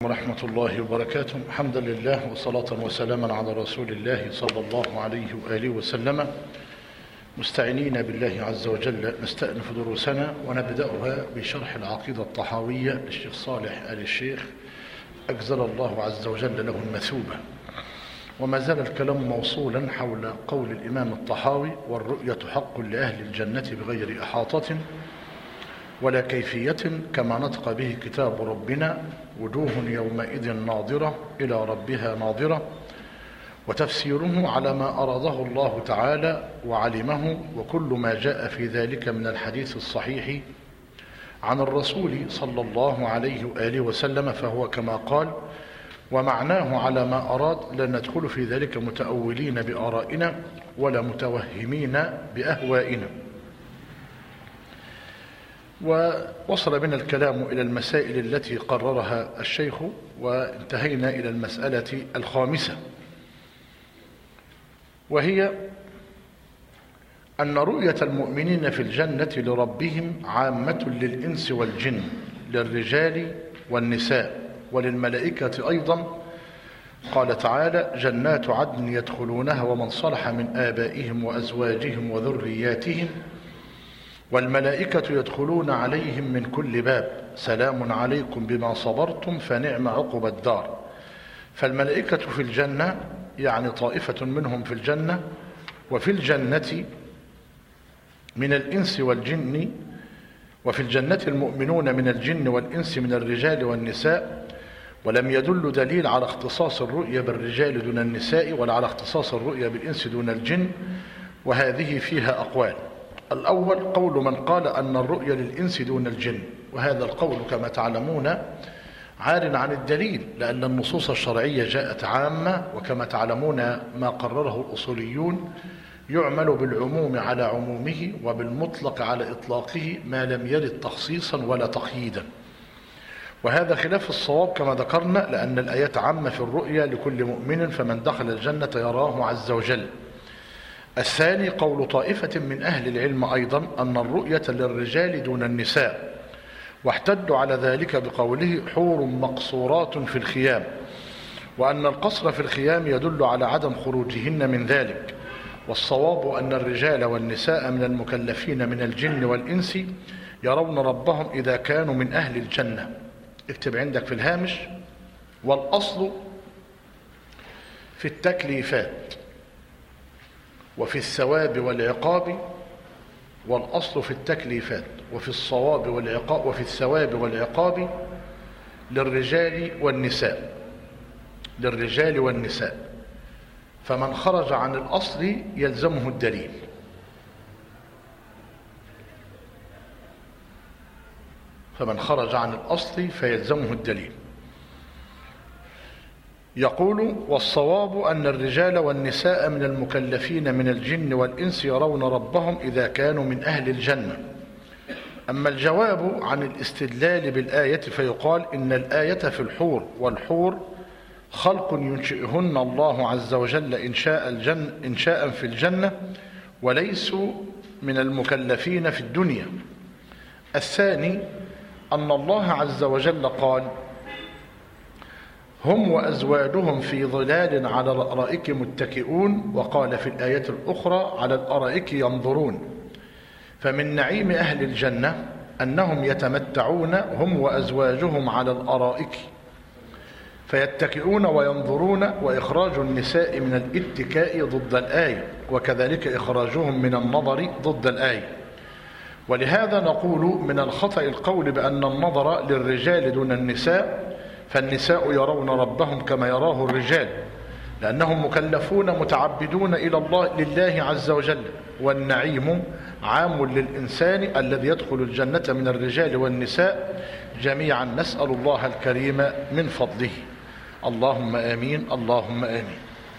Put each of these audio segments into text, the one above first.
ورحمة الله وبركاته. حمدا لله وصلاة وسلاما على رسول الله صلى الله عليه وآله وسلم، مستعينين بالله عز وجل نستأنف دروسنا ونبدأها بشرح العقيدة الطحاوية للشيخ صالح آل الشيخ أجزل الله عز وجل له المثوبة. وما زال الكلام موصولا حول قول الإمام الطحاوي: والرؤية حق لأهل الجنة بغير إحاطة ولا كيفية كما نطق به كتاب ربنا، وجوه يومئذ ناظرة إلى ربها ناظرة. وتفسيره على ما أراده الله تعالى وعلمه، وكل ما جاء في ذلك من الحديث الصحيح عن الرسول صلى الله عليه وآله وسلم فهو كما قال، ومعناه على ما أراد. لا ندخل في ذلك متأولين بآرائنا ولا متوهمين بأهوائنا. ووصل بنا الكلام إلى المسائل التي قررها الشيخ، وانتهينا إلى المسألة الخامسة، وهي أن رؤية المؤمنين في الجنة لربهم عامة للإنس والجن، للرجال والنساء وللملائكة أيضا. قال تعالى: جنات عدن يدخلونها ومن صلح من آبائهم وأزواجهم وذرياتهم والملائكة يدخلون عليهم من كل باب سلام عليكم بما صبرتم فنعم عقبى الدار. فالملائكة في الجنة، يعني طائفة منهم في الجنة، وفي الجنة من الإنس والجن، وفي الجنة المؤمنون من الجن والإنس من الرجال والنساء. ولم يدل دليل على اختصاص الرؤية بالرجال دون النساء ولا على اختصاص الرؤية بالإنس دون الجن، وهذه فيها أقوال. الأول قول من قال أن الرؤية للإنس دون الجن، وهذا القول كما تعلمون عار عن الدليل، لأن النصوص الشرعية جاءت عامة، وكما تعلمون ما قرره الأصوليون يعمل بالعموم على عمومه وبالمطلق على إطلاقه ما لم يرد تخصيصا ولا تقييدا، وهذا خلاف الصواب كما ذكرنا، لأن الآيات عامة في الرؤيا لكل مؤمن، فمن دخل الجنة يراه عز وجل. الثاني قول طائفة من أهل العلم أيضا أن الرؤية للرجال دون النساء، واحتجوا على ذلك بقوله: حور مقصورات في الخيام، وأن القصر في الخيام يدل على عدم خروجهن من ذلك. والصواب أن الرجال والنساء من المكلفين من الجن والإنس يرون ربهم إذا كانوا من أهل الجنة. اكتب عندك في الهامش: والأصل في التكليفات وفي الثواب والعقاب، والأصل في التكليفات وفي الصواب والعقاب وفي الثواب والعقاب للرجال والنساء، للرجال والنساء. فمن خرج عن الأصل يلزمه الدليل. فمن خرج عن الأصل فيلزمه الدليل. يقول: والصواب أن الرجال والنساء من المكلفين من الجن والإنس يرون ربهم إذا كانوا من أهل الجنة. أما الجواب عن الاستدلال بالآية فيقال إن الآية في الحور، والحور خلق ينشئهن الله عز وجل إنشاء في الجنة، وليسوا من المكلفين في الدنيا. الثاني أن الله عز وجل قال: هم وأزواجهم في ظلال على الأرائك متكئون، وقال في الآية الأخرى: على الأرائك ينظرون. فمن نعيم أهل الجنة أنهم يتمتعون هم وأزواجهم على الأرائك فيتكئون وينظرون، وإخراج النساء من الاتكاء ضد الآية، وكذلك إخراجهم من النظر ضد الآية. ولهذا نقول من الخطأ القول بأن النظر للرجال دون النساء، فالنساء يرون ربهم كما يراه الرجال، لأنهم مكلفون متعبدون إلى لله عز وجل. والنعيم عام للإنسان الذي يدخل الجنة من الرجال والنساء جميعا. نسأل الله الكريم من فضله. اللهم آمين، اللهم آمين.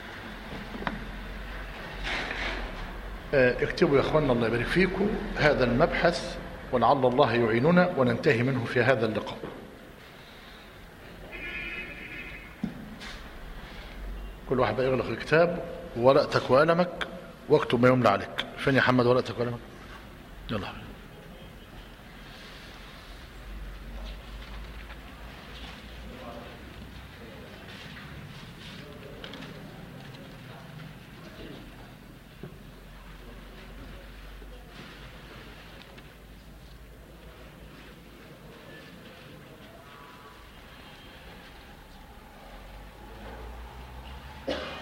اكتبوا يا أخوانا الله يبارك فيكم هذا المبحث، ولعل الله يعيننا وننتهي منه في هذا اللقاء. كل واحد بقى يغلق الكتاب وورقتك وقلمك واكتب ما يملى عليك. فين يا محمد ورقتك وقلمك؟ يلا.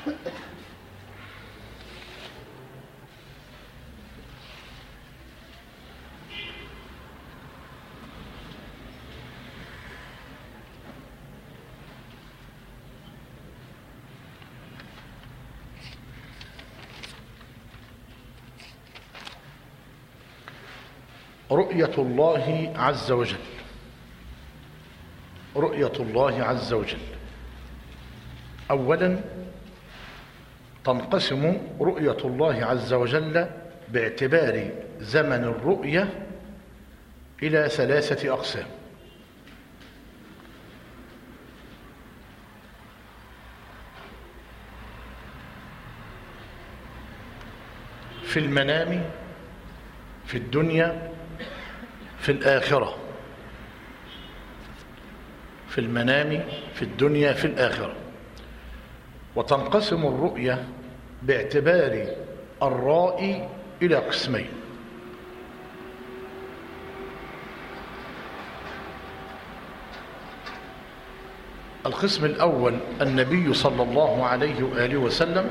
رؤية الله عز وجل. رؤية الله عز وجل أولا تنقسم رؤية الله عز وجل باعتبار زمن الرؤية إلى 3 أقسام. في المنام، في الدنيا، في الآخرة. في المنام، في الدنيا، في الآخرة. وتنقسم الرؤية باعتبار الرائي إلى قسمين. القسم الأول النبي صلى الله عليه وآله وسلم،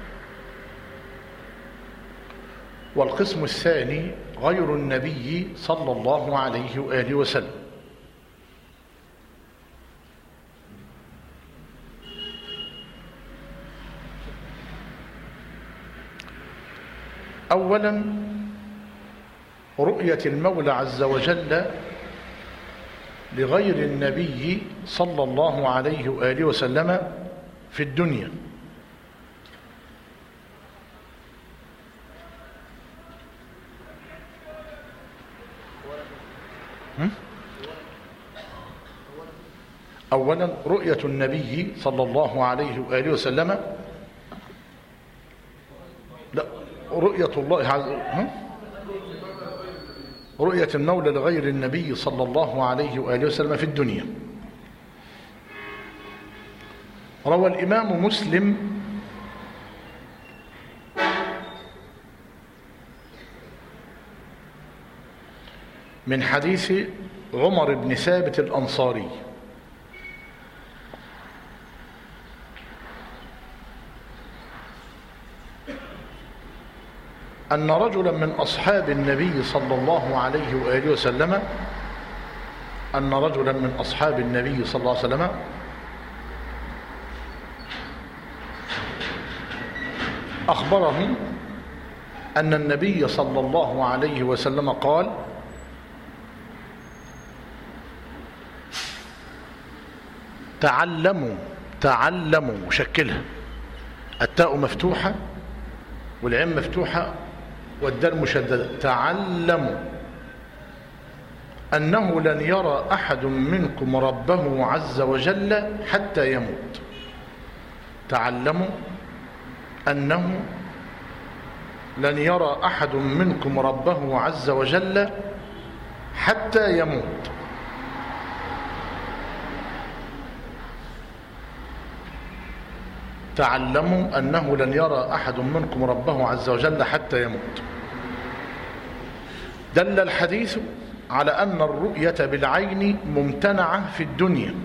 والقسم الثاني غير النبي صلى الله عليه وآله وسلم. أولا رؤية المولى عز وجل لغير النبي صلى الله عليه وآله وسلم في الدنيا. أولا رؤية النبي صلى الله عليه وآله وسلم، لا، رؤية الله رؤية المولى لغير النبي صلى الله عليه وآله وسلم في الدنيا. روى الإمام مسلم من حديث عمر بن ثابت الأنصاري أن رجلا من أصحاب النبي صلى الله عليه وآله وسلم أخبرهم أن النبي صلى الله عليه وسلم قال: تعلموا، شكلها، التاء مفتوحة والعين مفتوحة والدال مشددة، تعلموا أنه لن يرى أحد منكم ربه عز وجل حتى يموت. تعلموا أنه لن يرى أحد منكم ربه عز وجل حتى يموت. تعلموا أنه لن يرى أحد منكم ربه عز وجل حتى يموت. دل الحديث على أن الرؤية بالعين ممتنعة في الدنيا،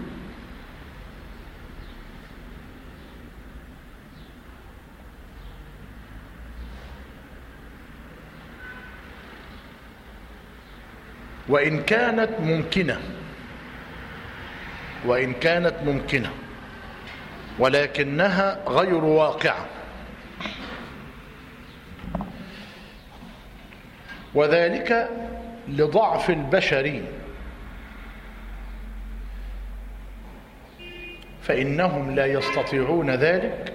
وإن كانت ممكنة ولكنها غير واقعة، وذلك لضعف البشر، فإنهم لا يستطيعون ذلك،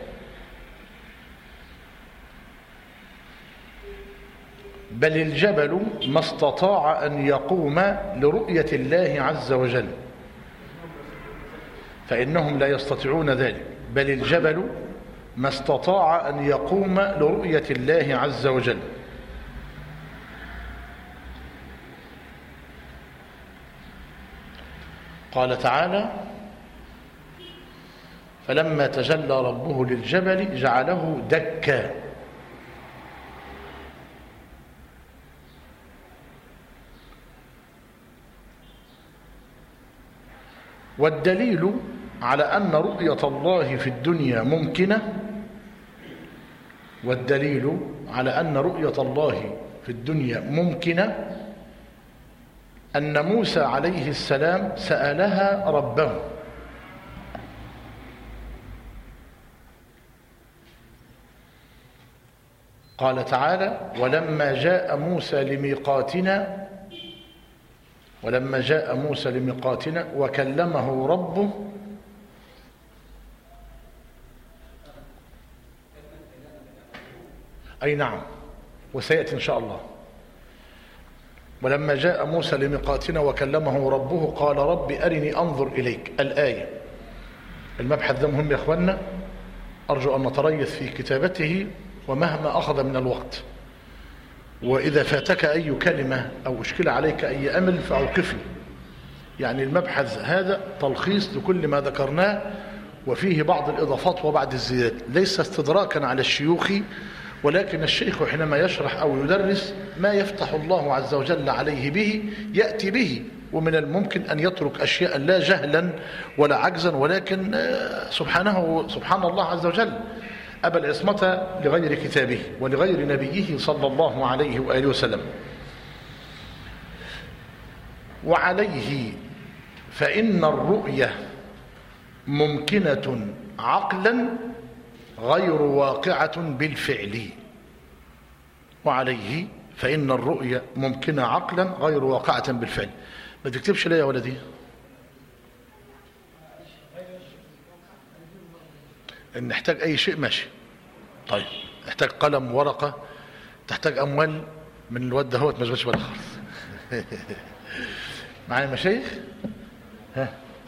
بل الجبل ما استطاع أن يقوم لرؤية الله عز وجل. فإنهم لا يستطيعون ذلك، بل الجبل ما استطاع أن يقوم لرؤية الله عز وجل. قال تعالى: فلما تجلى ربه للجبل جعله دكا. والدليل على أن رؤية الله في الدنيا ممكنة والدليل على أن رؤية الله في الدنيا ممكنة أن موسى عليه السلام سألها ربه. قال تعالى: ولما جاء موسى لميقاتنا وكلمه ربه أي نعم، وسيأتي إن شاء الله. ولما جاء موسى لميقاتنا وكلمه ربه قال: رب أرني أنظر إليك. الآية. المبحث ده مهم يا أخوانا، أرجو أن نتريث في كتابته ومهما أخذ من الوقت، وإذا فاتك أي كلمة أو أشكل عليك أي أمل فأوقفني. يعني المبحث هذا تلخيص لكل ما ذكرناه، وفيه بعض الإضافات وبعض الزيادات، ليس استدراكا على الشيوخ، ولكن الشيخ حينما يشرح أو يدرس ما يفتح الله عز وجل عليه به يأتي به، ومن الممكن أن يترك أشياء لا جهلا ولا عجزا، ولكن سبحان الله عز وجل أبى العصمة لغير كتابه ولغير نبيه صلى الله عليه وآله وسلم. وعليه فإن الرؤية ممكنة عقلا غير واقعة بالفعل. وعليه فإن الرؤية ممكنة عقلا غير واقعة بالفعل. ما تكتبش ليه يا ولدي؟ إن نحتاج أي شيء ماشي. طيب نحتاج قلم ورقة، تحتاج أموال من الواد ده، هو ما تشغلش بالك خالص. معايا مشايخ؟ ها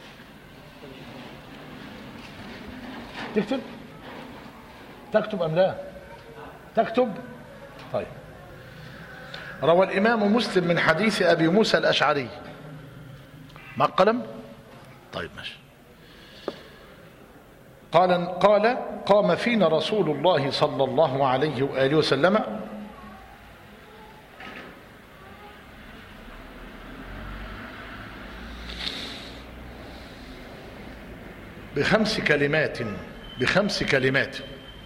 تكتب أم لا؟ تكتب؟ طيب. روى الإمام مسلم من حديث أبي موسى الأشعري. مع القلم؟ طيب ماشي. قال قام فينا رسول الله صلى الله عليه وآله وسلم بخمس كلمات: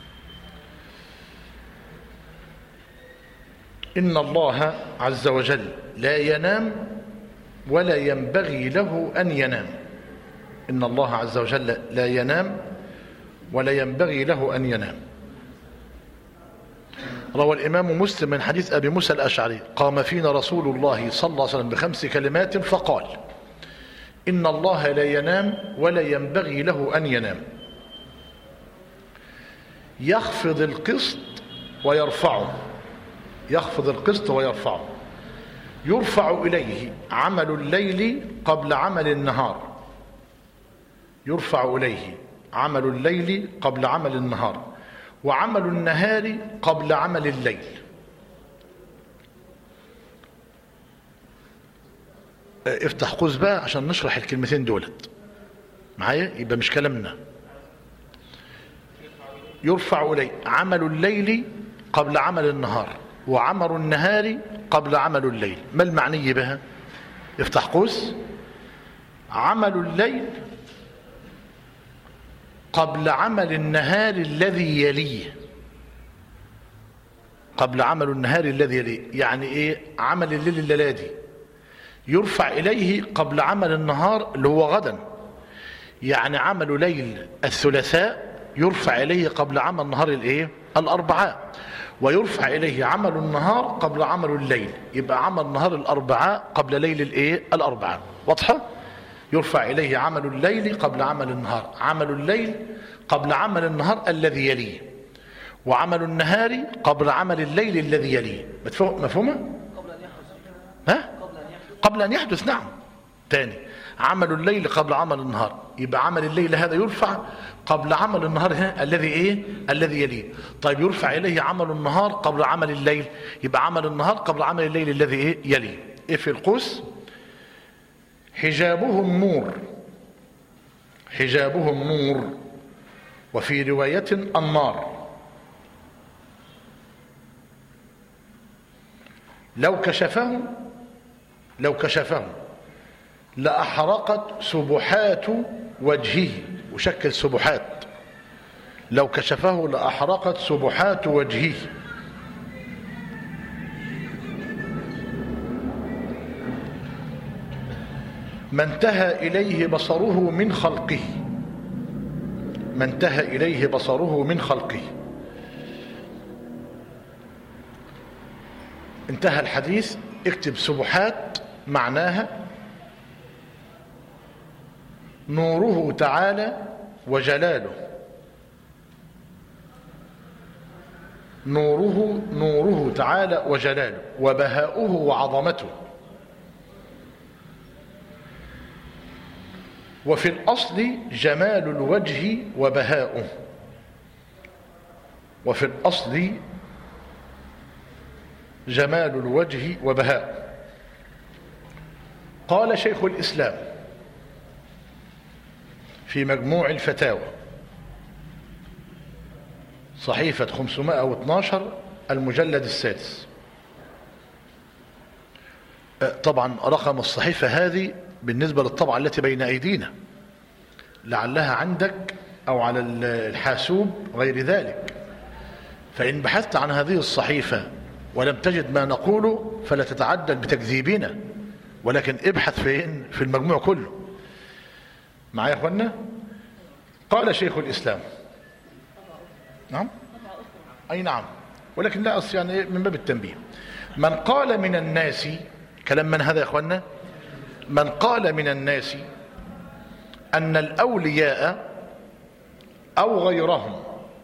إن الله عز وجل لا ينام ولا ينبغي له أن ينام. إن الله عز وجل لا ينام ولا ينبغي له أن ينام. روى الإمام مسلم من حديث أبي موسى الأشعري: قام فينا رسول الله صلى الله عليه وسلم بخمس كلمات فقال: إن الله لا ينام ولا ينبغي له أن ينام، يخفض القسط ويرفعه، يرفع إليه عمل الليل قبل عمل النهار، وعمل النهار قبل عمل الليل. افتح قوس بقى عشان نشرح الكلمتين دولت معايا، يبقى مش كلامنا. يرفع إليه عمل الليل قبل عمل النهار، وعمل النهار قبل عمل الليل. ما المعني بها؟ افتح قوس: عمل الليل قبل عمل النهار الذي يليه. يعني ايه؟ عمل الليل الليلة دي يرفع إليه قبل عمل النهار اللي هو غدا. يعني عمل ليل الثلاثاء يرفع إليه قبل عمل نهار الايه؟ الأربعاء. ويرفع إليه عمل النهار قبل عمل الليل، يبقى عمل نهار الأربعاء قبل ليل الايه؟ الأربعاء. واضحة؟ يرفع إليه عمل الليل قبل عمل النهار، عمل الليل قبل عمل النهار الذي يليه، وعمل النهار قبل عمل الليل الذي يليه. مفهومة؟ قبل أن يحدث. نعم. تاني: عمل الليل قبل عمل النهار، يبقى عمل الليل هذا يرفع قبل عمل النهار الذي يليه. طيب يرفع إليه عمل النهار قبل عمل الليل، يبقى عمل النهار قبل عمل الليل الذي يليه. في القوس: حجابهم نور، وفي رواية النار. لو كشفهم لأحرقت سبحات وجهه. وشكل سبحات لو كشفه لأحرقت سبحات وجهه. ما انتهى إليه بصره من خلقه. ما انتهى إليه بصره من خلقه. انتهى الحديث. اكتب سبحات معناها نوره تعالى وجلاله. نوره تعالى وجلاله، وبهاؤه وعظمته. وفي الأصل جمال الوجه وبهاؤه. وفي الأصل جمال الوجه وبهاؤه. قال شيخ الإسلام في مجموع الفتاوى صحيفة 512 المجلد السادس. طبعا رقم الصحيفة هذه بالنسبة للطبعة التي بين أيدينا، لعلها عندك أو على الحاسوب غير ذلك. فإن بحثت عن هذه الصحيفة ولم تجد ما نقوله فلا تتعجل بتكذيبنا، ولكن ابحث في المجموع كله. معايا يا اخوانا؟ قال شيخ الإسلام. نعم، أي نعم، ولكن لا أصل يعني من باب التنبيه. من قال من الناس، كلام من هذا يا اخوانا؟ من قال من الناس أن الأولياء أو غيرهم.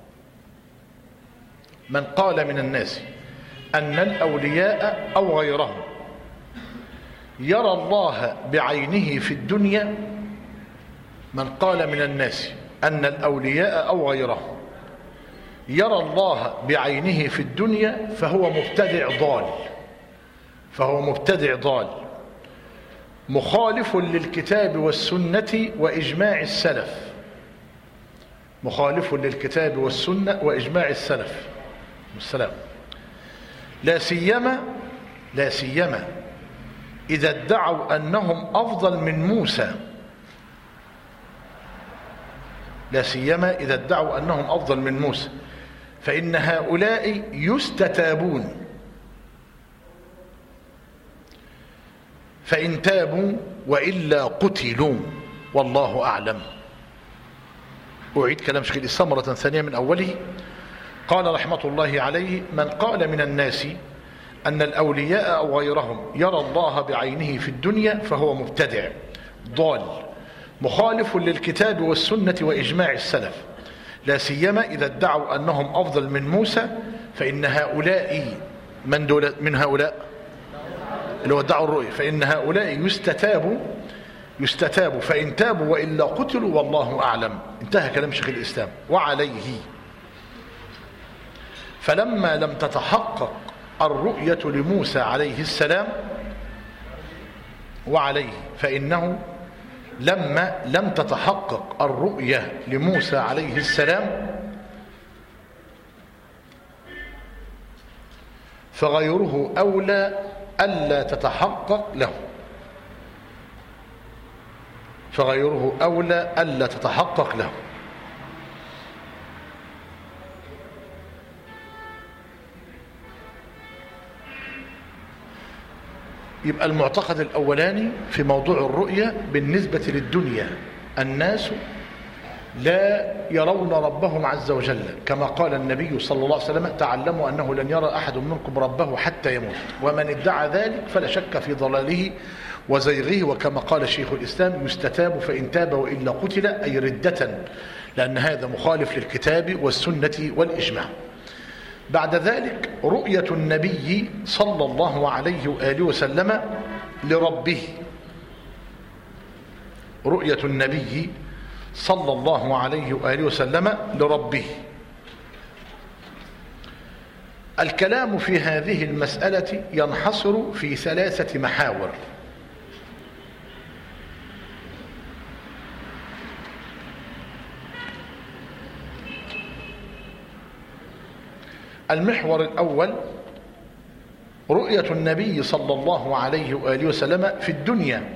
من قال من الناس أن الأولياء أو غيرهم يرى الله بعينه في الدنيا. من قال من الناس أن الأولياء أو غيرهم يرى الله بعينه في الدنيا فهو مبتدع ضال. فهو مبتدع ضال مخالف للكتاب والسنة وإجماع السلف. مخالف للكتاب والسنة وإجماع السلف والسلام. لا سيما إذا ادعوا أنهم أفضل من موسى. لا سيما إذا ادعوا أنهم أفضل من موسى، فإن هؤلاء يستتابون. فإن تابوا وإلا قتلوا والله أعلم. أعيد كلام شيخ الإسلام مرة ثانية من أوله. قال رحمة الله عليه: من قال من الناس أن الأولياء أو غيرهم يرى الله بعينه في الدنيا فهو مبتدع ضال مخالف للكتاب والسنة وإجماع السلف، لا سيما إذا ادعوا أنهم أفضل من موسى، فإن هؤلاء من هؤلاء اللي ادعوا الرؤية، فإن هؤلاء يستتابوا فإن تابوا وإلا قتلوا والله أعلم. انتهى كلام شيخ الإسلام. وعليه فلما لم تتحقق الرؤية لموسى عليه السلام، وعليه فإنه لما لم تتحقق الرؤية لموسى عليه السلام فغيره أولى ألا تتحقق له. فغيره أولى ألا تتحقق له. يبقى المعتقد الأولاني في موضوع الرؤية بالنسبة للدنيا: الناس لا يرون ربهم عز وجل، كما قال النبي صلى الله عليه وسلم: تعلموا أنه لن يرى أحد منكم ربه حتى يموت. ومن ادعى ذلك فلا شك في ضلاله وزيغه. وكما قال شيخ الإسلام: يستتاب فإن تاب وإلا قتل، أي ردة، لأن هذا مخالف للكتاب والسنة والإجماع. بعد ذلك رؤية النبي صلى الله عليه وآله وسلم لربه. رؤية النبي صلى الله عليه وآله وسلم لربه. الكلام في هذه المسألة ينحصر في 3 محاور. المحور الأول: رؤية النبي صلى الله عليه وآله وسلم في الدنيا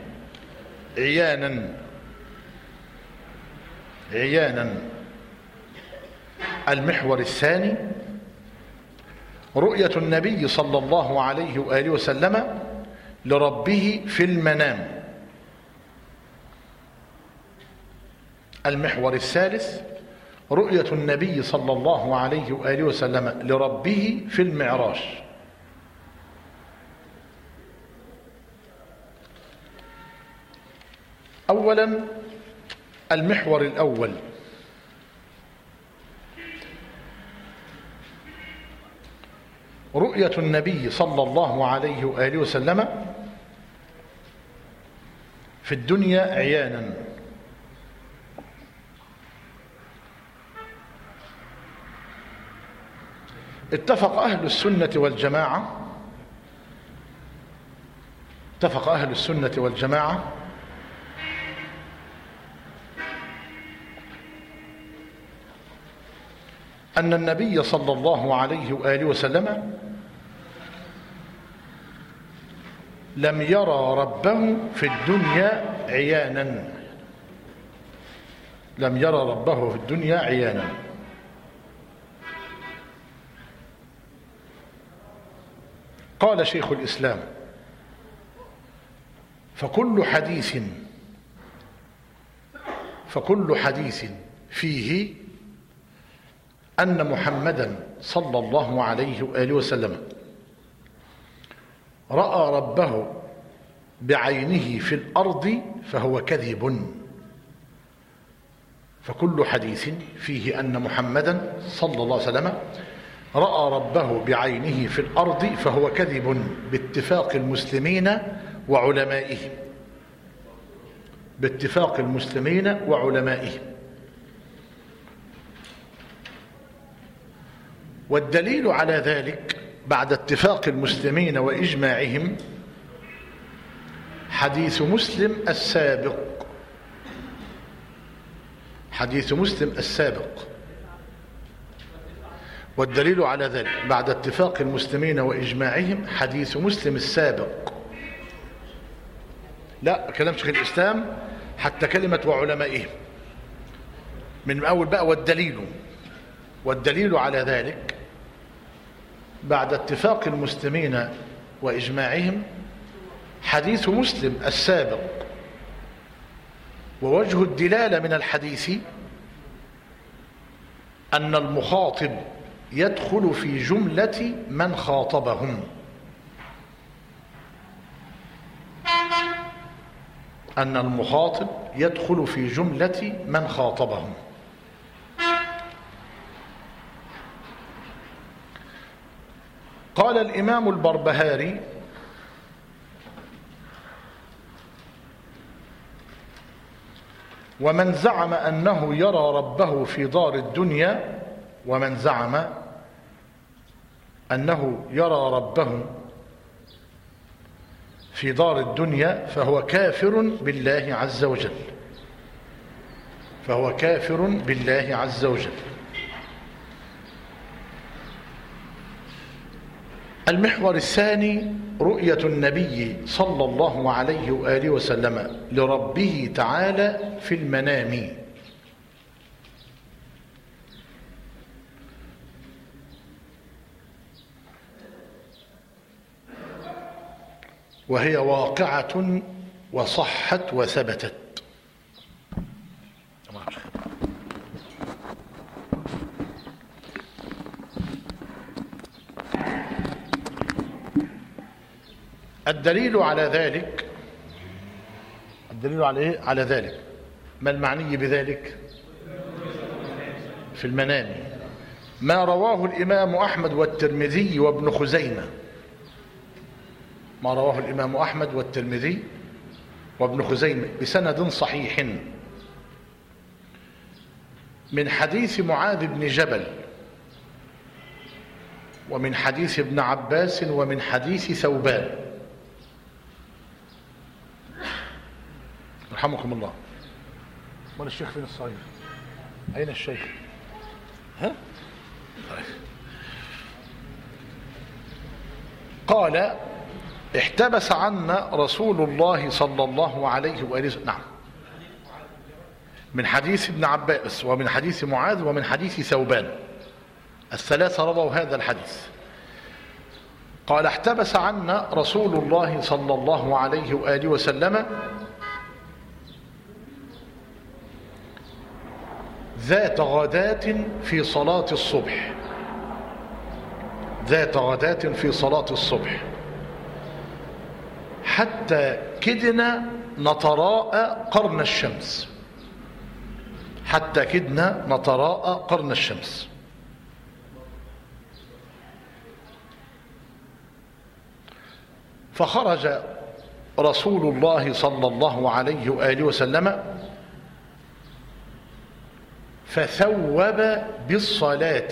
عيانا المحور الثاني رؤية النبي صلى الله عليه وآله وسلم لربه في المنام. المحور الثالث رؤية النبي صلى الله عليه وآله وسلم لربه في المعراج. أولا المحور الأول رؤية النبي صلى الله عليه وآله وسلم في الدنيا عيانا. اتفق أهل السنة والجماعة أن النبي صلى الله عليه وآله وسلم لم يرى ربه في الدنيا عيانا. لم يرى ربه في الدنيا عيانا. قال شيخ الإسلام: فكل حديث فيه أن محمدا صلى الله عليه وآله وسلم رأى ربه بعينه في الأرض فهو كذب. فكل حديث فيه أن محمدا صلى الله عليه وسلم رأى ربه بعينه في الأرض فهو كذب باتفاق المسلمين وعلمائهم. باتفاق المسلمين وعلمائهم. والدليل على ذلك بعد اتفاق المسلمين وإجماعهم حديث مسلم السابق. والدليل على ذلك بعد اتفاق المسلمين وإجماعهم حديث مسلم السابق. لا كلام شيخ الإسلام حتى كلمة وعلمائهم من أول بقى. والدليل على ذلك بعد اتفاق المسلمين وإجماعهم حديث مسلم السابق. ووجه الدلالة من الحديث أن المخاطب يدخل في جملة من خاطبهم. أن المخاطب يدخل في جملة من خاطبهم. قال الإمام البربهاري: ومن زعم أنه يرى ربه في دار الدنيا فهو كافر بالله عز وجل. المحور الثاني رؤية النبي صلى الله عليه وآله وسلم لربه تعالى في المنام. وهي واقعة وصحت وثبتت. الدليل على ذلك على ذلك ما المعني بذلك؟ في المنام. ما رواه الإمام أحمد والترمذي وابن خزيمة. بسند صحيح من حديث معاذ بن جبل ومن حديث ابن عباس ومن حديث ثوبان رحمكم الله. ولا الشيخ فين الصغير؟ أين الشيخ؟ قال: احتبس عنا رسول الله صلى الله عليه وآله وسلم. نعم، من حديث ابن عباس ومن حديث معاذ ومن حديث ثوبان. الثلاثة رووا هذا الحديث. قال احتبس عنا رسول الله صلى الله عليه وآله وسلم ذات غداة في صلاة الصبح، ذات غداة في صلاة الصبح، حتى كدنا نتراءى قرن الشمس، حتى كدنا نتراءى قرن الشمس. فخرج رسول الله صلى الله عليه وآله وسلم فثوب بالصلاة،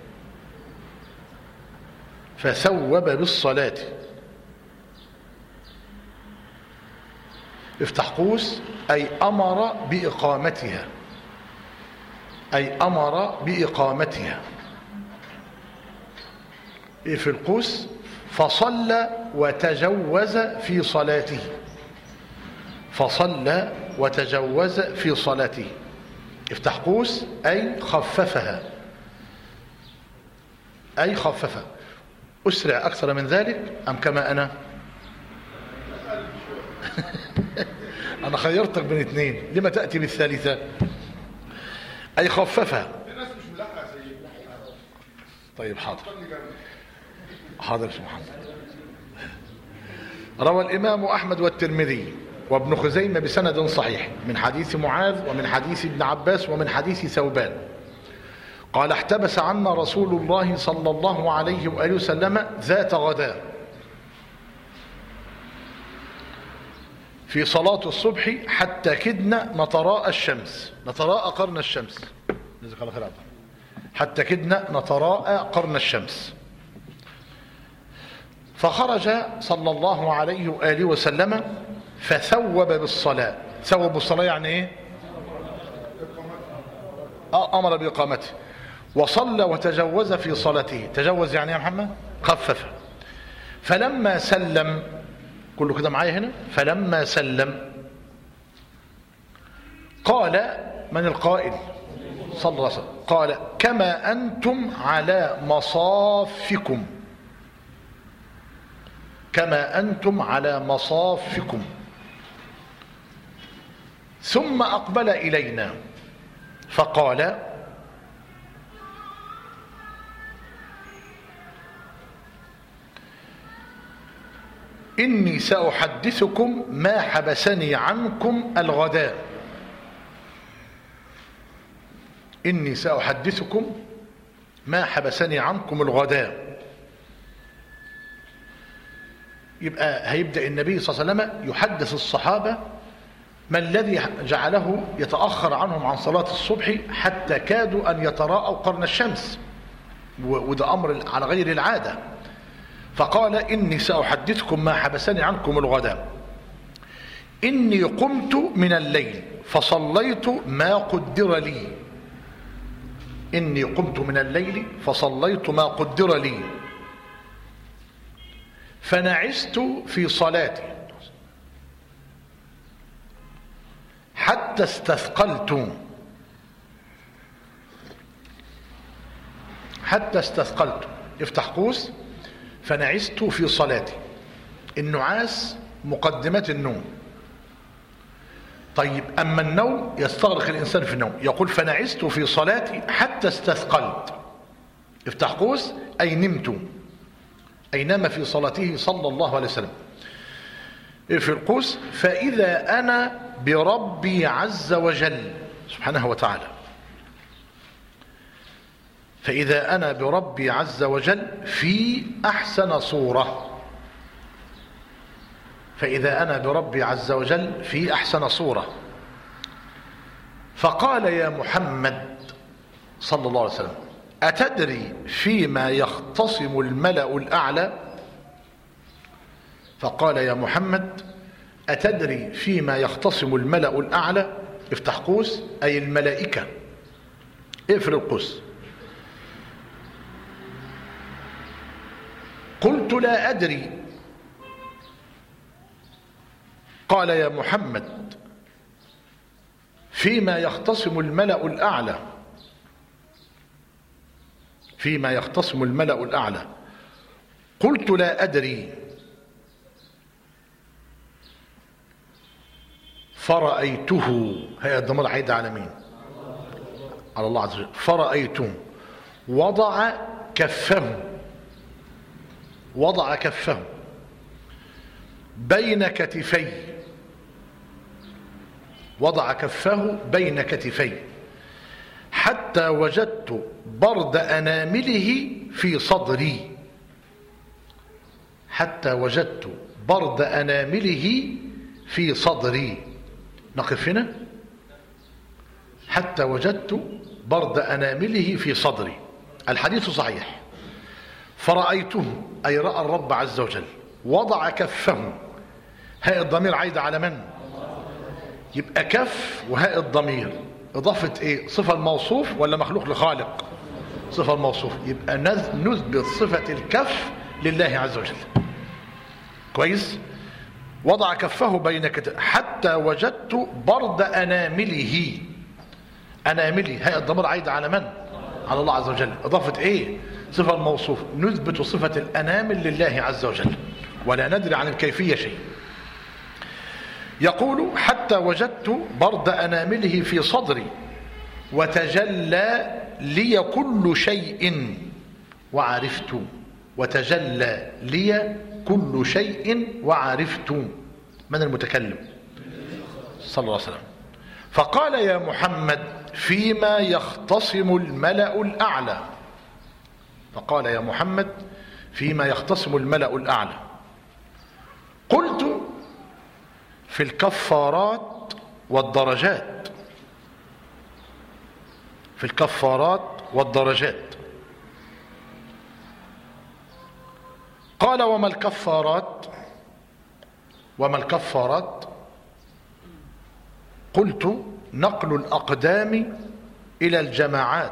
فثوب بالصلاة. افتح قوس، أي أمر بإقامتها، أي أمر بإقامتها. في القوس فصلى وتجوز في صلاته، فصلى وتجوز في صلاته. افتح قوس، أي خففها، أي خففها. أسرع أكثر من ذلك أم كما أنا؟ أنا خيرتك بين اثنين، لما تأتي بالثالثة؟ أي خففها. طيب حاضر، حاضر يا محمد. روى الإمام أحمد والترمذي وابن خزيمة بسند صحيح من حديث معاذ ومن حديث ابن عباس ومن حديث ثوبان قال احتبس عنا رسول الله صلى الله عليه وآله وسلم ذات غداة في صلاة الصبح حتى كدنا نتراءى الشمس، نتراءى قرن الشمس، حتى كدنا نتراءى قرن الشمس. فخرج صلى الله عليه وآله وسلم فثوب بالصلاة. ثوب بالصلاة يعني ايه؟ أمر بإقامته. وصلى وتجوز في صلاته. تجوز يعني يا محمد خفف. فلما سلم، كله كده معايا هنا، فلما سلم قال، من القائل؟ صلى الله عليه وسلم. قال كما أنتم على مصافكم، كما أنتم على مصافكم. ثم أقبل إلينا فقال إني سأحدثكم ما حبسني عنكم الغداء، إني سأحدثكم ما حبسني عنكم الغداء. يبقى هيبدأ النبي صلى الله عليه وسلم يحدث الصحابة ما الذي جعله يتأخر عنهم عن صلاة الصبح حتى كادوا أن يتراءوا قرن الشمس، وده أمر على غير العادة. فقال إني سأحدثكم ما حبسني عنكم الغداء. إني قمت من الليل فصليت ما قدر لي، إني قمت من الليل فصليت ما قدر لي فنعست في صلاتي حتى استثقلت، حتى استثقلت. افتح قوس، فنعست في صلاتي. النعاس مقدمات النوم. طيب أما النوم يستغرق الإنسان في النوم، يقول فنعست في صلاتي حتى استثقلت. افتح قوس، أي نمت، أي نام في صلاته صلى الله عليه وسلم. في القوس فإذا أنا بربي عز وجل سبحانه وتعالى، فإذا أنا بربي عز وجل في أحسن صورة، فإذا أنا بربي عز وجل في أحسن صورة. فقال يا محمد صلى الله عليه وسلم أتدري فيما يختصم الملأ الأعلى؟ فقال يا محمد أتدري فيما يختصم الملأ الأعلى؟ افتح قوس، أي الملائكة. اقفل القوس. قلت لا أدري. قال يا محمد فيما يختصم الملأ الأعلى، فيما يختصم الملأ الأعلى. قلت لا أدري فرأيته، هي الضمير عايد على مين؟ على الله عز وجل. فرأيته وضع كفه بين كتفي، وضع كفه بين كتفي حتى وجدت برد أنامله في صدري، حتى وجدت برد أنامله في صدري. نقف هنا. حتى وجدت برد أنامله في صدري. الحديث صحيح. فرأيته أي رأى الرب عز وجل، وضع كفه، هاء الضمير عايدة على من؟ يبقى كف وهاء الضمير إضافة إيه؟ صفة الموصوف ولا مخلوق لخالق؟ صفة الموصوف. يبقى نثبت صفة الكف لله عز وجل. كويس؟ وضع كفه بين كتفه حتى وجدت برد أنامله. أنامله هاء الضمير عايدة على من؟ على الله عز وجل. إضافة إيه؟ صفة الموصوف. نثبت صفة الأنامل لله عز وجل ولا ندري عن الكيفية شيء. يقول حتى وجدت برد أنامله في صدري وتجلى لي كل شيء وعرفت. وتجلى لي كل شيء وعرفت. من المتكلم؟ صلى الله عليه وسلم. فقال يا محمد فيما يختصم الملأ الأعلى. فقال يا محمد فيما يختصم الملأ الأعلى. قلت في الكفارات والدرجات. في الكفارات والدرجات. قال وما الكفارات؟ وما الكفارات؟ قلت نقل الأقدام إلى الجماعات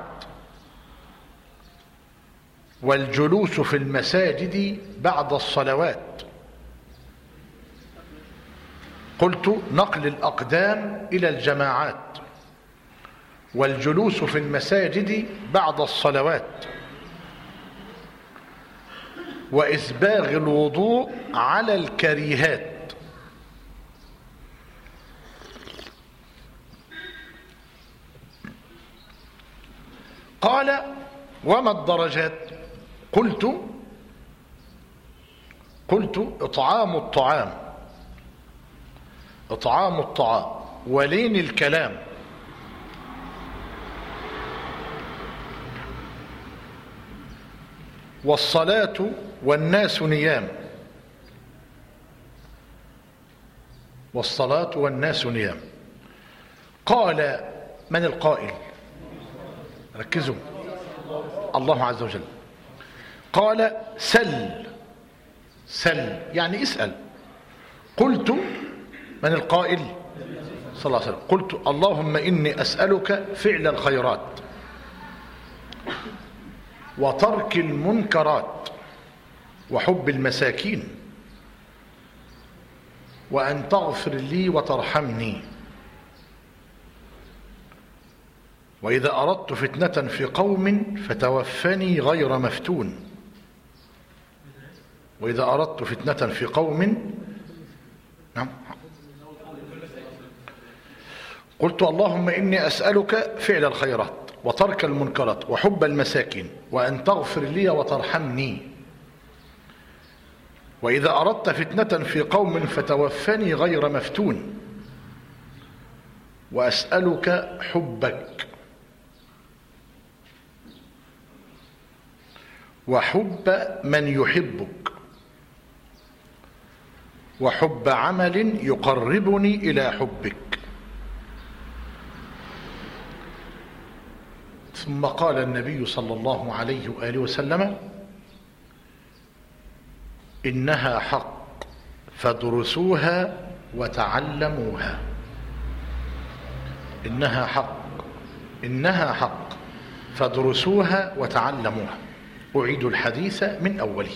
والجلوس في المساجد بعد الصلوات. قلت نقل الأقدام إلى الجماعات والجلوس في المساجد بعد الصلوات وإسباغ الوضوء على الكريهات. قال وما الدرجات؟ قلت إطعام الطعام، إطعام الطعام ولين الكلام والصلاة والناس نيام. والصلاة والناس نيام. قال من القائل؟ ركزوا. الله عز وجل. قال سل يعني اسأل. قلت من القائل؟ صلى الله عليه وسلم. قلت اللهم إني أسألك فعل الخيرات وترك المنكرات وحب المساكين وأن تغفر لي وترحمني وإذا أردت فتنة في قوم فتوفني غير مفتون. وإذا أردت فتنة في قوم. نعم. قلت اللهم إني أسألك فعل الخيرات وترك المنكرات وحب المساكين وأن تغفر لي وترحمني وإذا أردت فتنة في قوم فتوفني غير مفتون وأسألك حبك وحب من يحبك وحب عمل يقربني إلى حبك. ثم قال النبي صلى الله عليه وآله وسلم إنها حق فادرسوها وتعلموها. إنها حق، إنها حق فادرسوها وتعلموها. أعيد الحديث من أوله.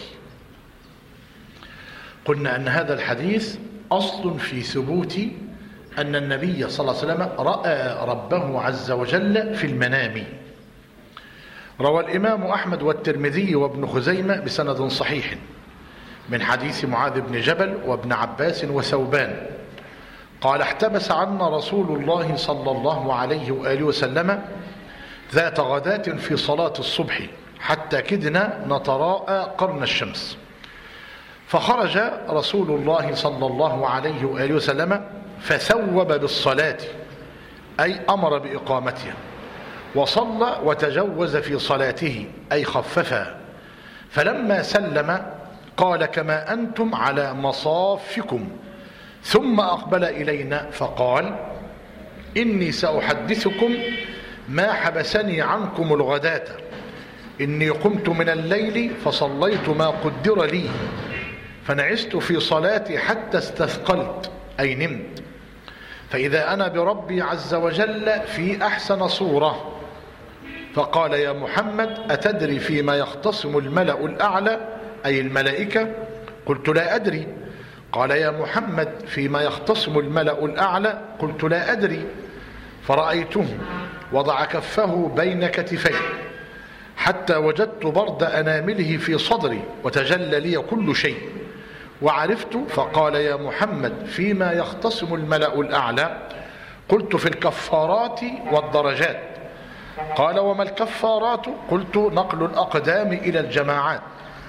قلنا أن هذا الحديث أصل في ثبوت أن النبي صلى الله عليه وسلم رأى ربه عز وجل في المنام روى الإمام أحمد والترمذي وابن خزيمة بسند صحيح من حديث معاذ بن جبل وابن عباس وثوبان قال احتبس عنا رسول الله صلى الله عليه وآله وسلم ذات غداة في صلاة الصبح حتى كدنا نتراءى قرن الشمس، فخرج رسول الله صلى الله عليه وآله وسلم فثوب بالصلاة أي أمر بإقامتها، وصلى وتجوز في صلاته أي خففها، فلما سلم قال كما أنتم على مصافكم، ثم أقبل إلينا فقال إني سأحدثكم ما حبسني عنكم الغداة، إني قمت من الليل فصليت ما قدر لي فنعست في صلاتي حتى استثقلت أي نمت، فإذا أنا بربي عز وجل في أحسن صورة، فقال يا محمد أتدري فيما يختصم الملأ الأعلى أي الملائكة؟ قلت لا أدري. قال يا محمد فيما يختصم الملأ الأعلى؟ قلت لا أدري. فرأيته وضع كفه بين كتفيه حتى وجدت برد أنامله في صدري وتجلى لي كل شيء وعرفت، فقال يا محمد فيما يختصم الملأ الأعلى؟ قلت في الكفارات والدرجات. قال وما الكفارات؟ قلت نقل الأقدام إلى الجماعات،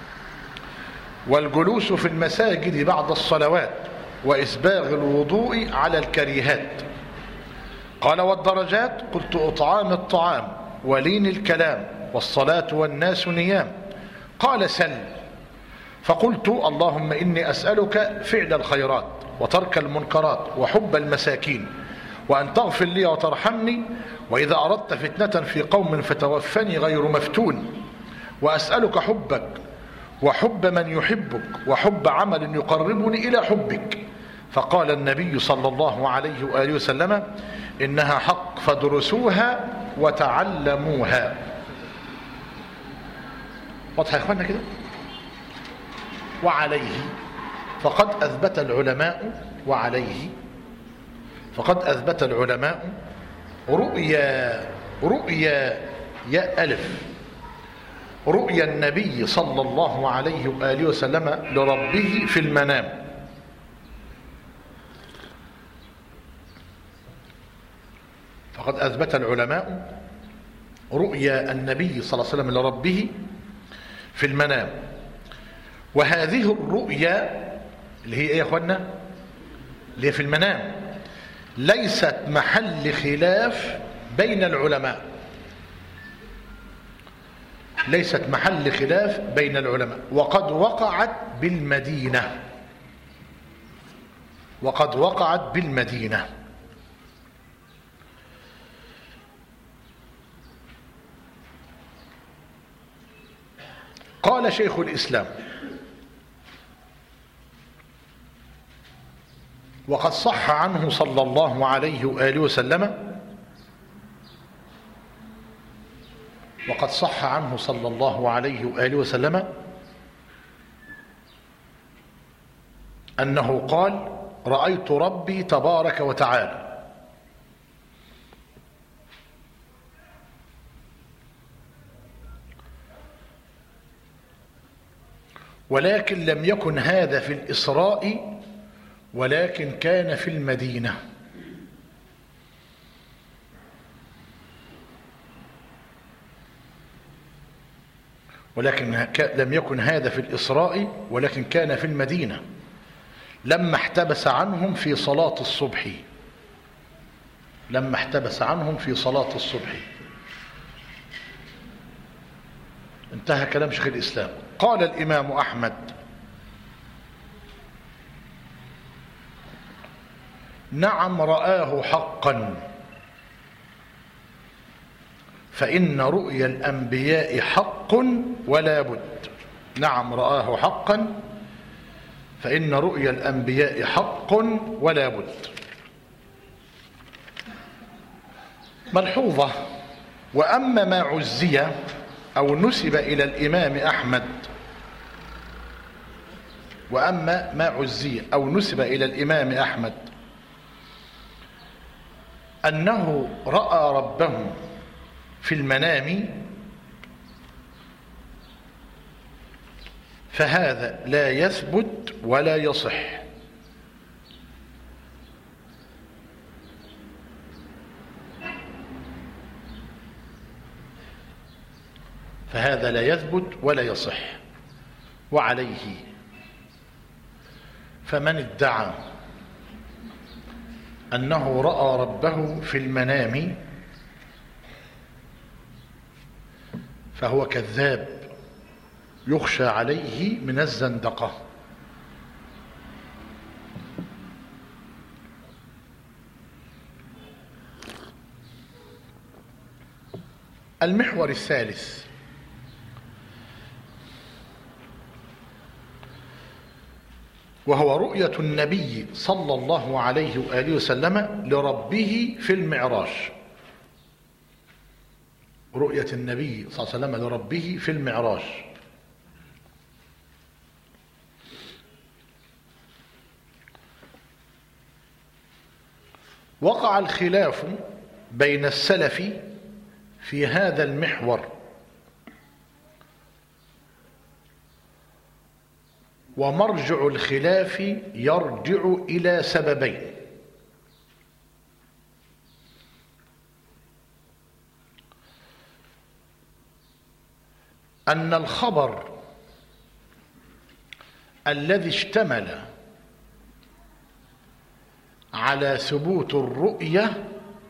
والجلوس في المساجد بعد الصلوات، وإسباغ الوضوء على الكريهات. قال والدرجات؟ قلت إطعام الطعام ولين الكلام والصلاة والناس نيام. قال سل. فقلت اللهم إني أسألك فعل الخيرات وترك المنكرات وحب المساكين، وأن تغفر لي وترحمني، وإذا أردت فتنة في قوم فتوفني غير مفتون، وأسألك حبك وحب من يحبك وحب عمل يقربني إلى حبك. فقال النبي صلى الله عليه وآله وسلم إنها حق فادرسوها وتعلموها. واضح يا إخوانا كده؟ وعليه فقد أثبت العلماء رؤيا يا ألف رؤيا النبي صلى الله عليه وآله وسلم لربه في المنام. فقد أثبت العلماء رؤيا النبي صلى الله عليه وسلم لربه في المنام، وهذه الرؤيا اللي هي ايه يا اخوانا؟ اللي هي في المنام ليست محل خلاف بين العلماء، وقد وقعت بالمدينة. قال شيخ الإسلام وقد صح عنه صلى الله عليه وآله وسلم أنه قال رأيت ربي تبارك وتعالى ولكن لم يكن هذا في الإسراء ولكن كان في المدينة. لم يكن هذا في الإسراء ولكن كان في المدينة لما احتبس عنهم في صلاة الصبح. انتهى كلام شيخ الإسلام. قال الإمام أحمد نعم رآه حقا، فإن رؤيا الأنبياء حق ولا بد. نعم رآه حقا فإن رؤيا الأنبياء حق ولا بد. ملحوظة: وأما ما عزي أو نسب إلى الإمام أحمد أنه رأى ربه في المنام فهذا لا يثبت ولا يصح. فهذا لا يثبت ولا يصح. وعليه فمن ادعى أنه رأى ربه في المنام فهو كذاب يخشى عليه من الزندقة. المحور الثالث وهو رؤية النبي صلى الله عليه وآله وسلم لربه في المعراج. رؤية النبي صلى الله عليه وسلم لربه في المعراج. وقع الخلاف بين السلف في هذا المحور، ومرجع الخلاف يرجع إلى سببين: أن الخبر الذي اشتمل على ثبوت الرؤية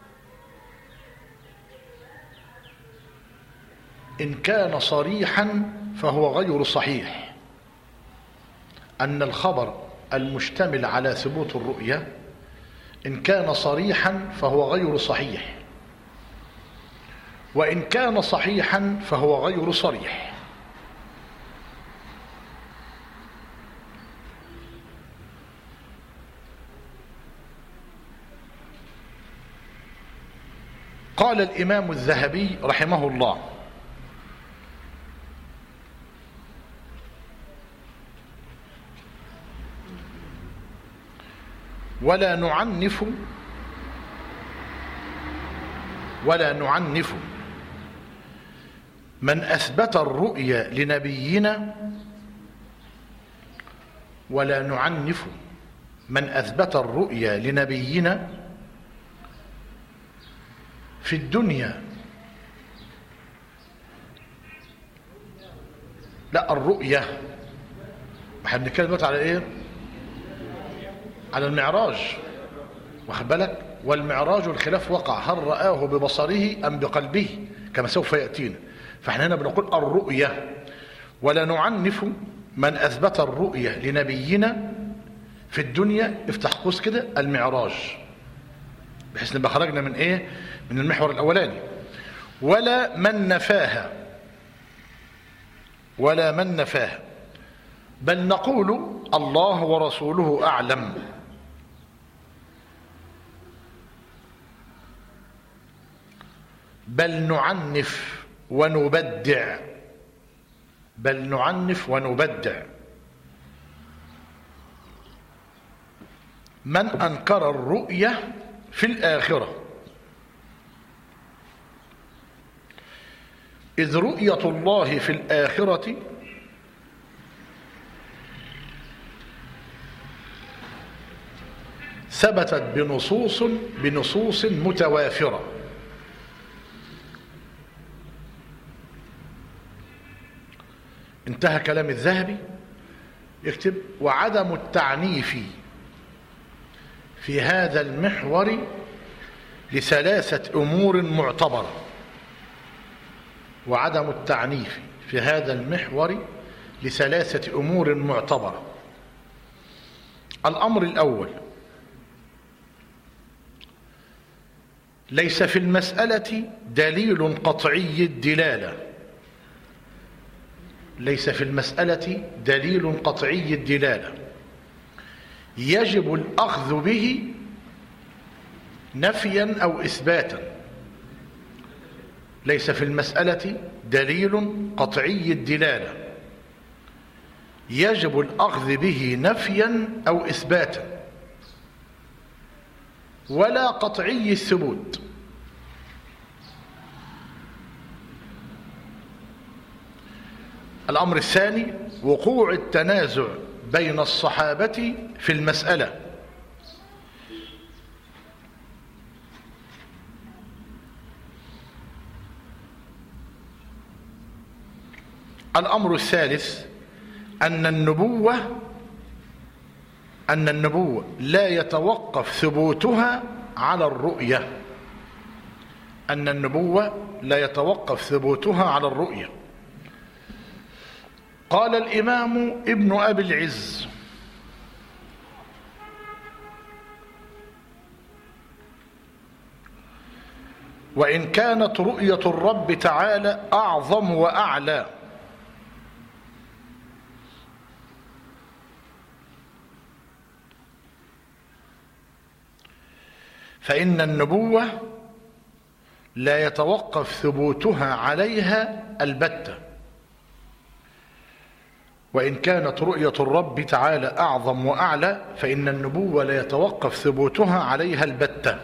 إن كان صريحا فهو غير صحيح. أن الخبر المشتمل على ثبوت الرؤية إن كان صريحا فهو غير صحيح، وإن كان صحيحا فهو غير صريح. قال الإمام الذهبي رحمه الله: ولا نعنف من أثبت الرؤيا لنبينا، ولا نعنف من أثبت الرؤيا لنبينا في الدنيا. لا، الرؤيا احنا بنتكلم دلوقتي على ايه؟ على المعراج، واخد بالك؟ والمعراج الخلاف وقع، هل رآه ببصره أم بقلبه كما سوف يأتينا. فاحنا هنا بنقول الرؤيا، ولا نعنف من أثبت الرؤيا لنبينا في الدنيا، افتح قوس كده، المعراج، بحيث نبقى خرجنا من ايه؟ من المحور الأولاني. ولا من نفاها، بل نقول الله ورسوله أعلم. بل نعنف ونبدع من أنكر الرؤية في الآخرة، إذ رؤية الله في الآخرة ثبتت بنصوص متوافرة. انتهى كلام الذهبي. يكتب: وعدم التعنيف في هذا المحور لثلاثة أمور معتبرة. وعدم التعنيف في هذا المحور لثلاثة أمور معتبرة. الأمر الأول: ليس في المسألة دليل قطعي الدلالة. ليس في المسألة دليل قطعي الدلالة يجب الأخذ به نفيا أو إثباتا. ليس في المسألة دليل قطعي الدلالة يجب الأخذ به نفيا أو إثباتا، ولا قطعي الثبوت. الأمر الثاني: وقوع التنازع بين الصحابة في المسألة. الأمر الثالث أن النبوة لا يتوقف ثبوتها على الرؤية. أن النبوة لا يتوقف ثبوتها على الرؤية. قال الإمام ابن أبي العز: وإن كانت رؤية الرب تعالى أعظم وأعلى فإن النبوة لا يتوقف ثبوتها عليها البتة. وإن كانت رؤية الرب تعالى أعظم وأعلى فإن النبوة لا يتوقف ثبوتها عليها البتة.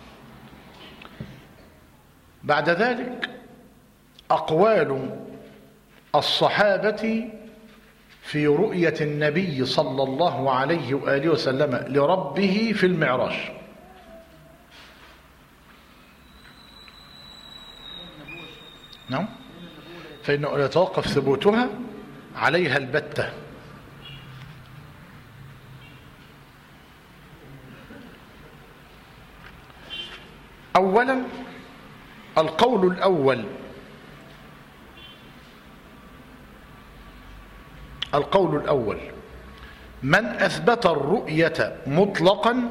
بعد ذلك أقوال الصحابة في رؤية النبي صلى الله عليه وآله وسلم لربه في المعراج. نعم، فإنه يتوقف ثبوتها عليها البتة. أولا القول الأول من أثبت الرؤية مطلقا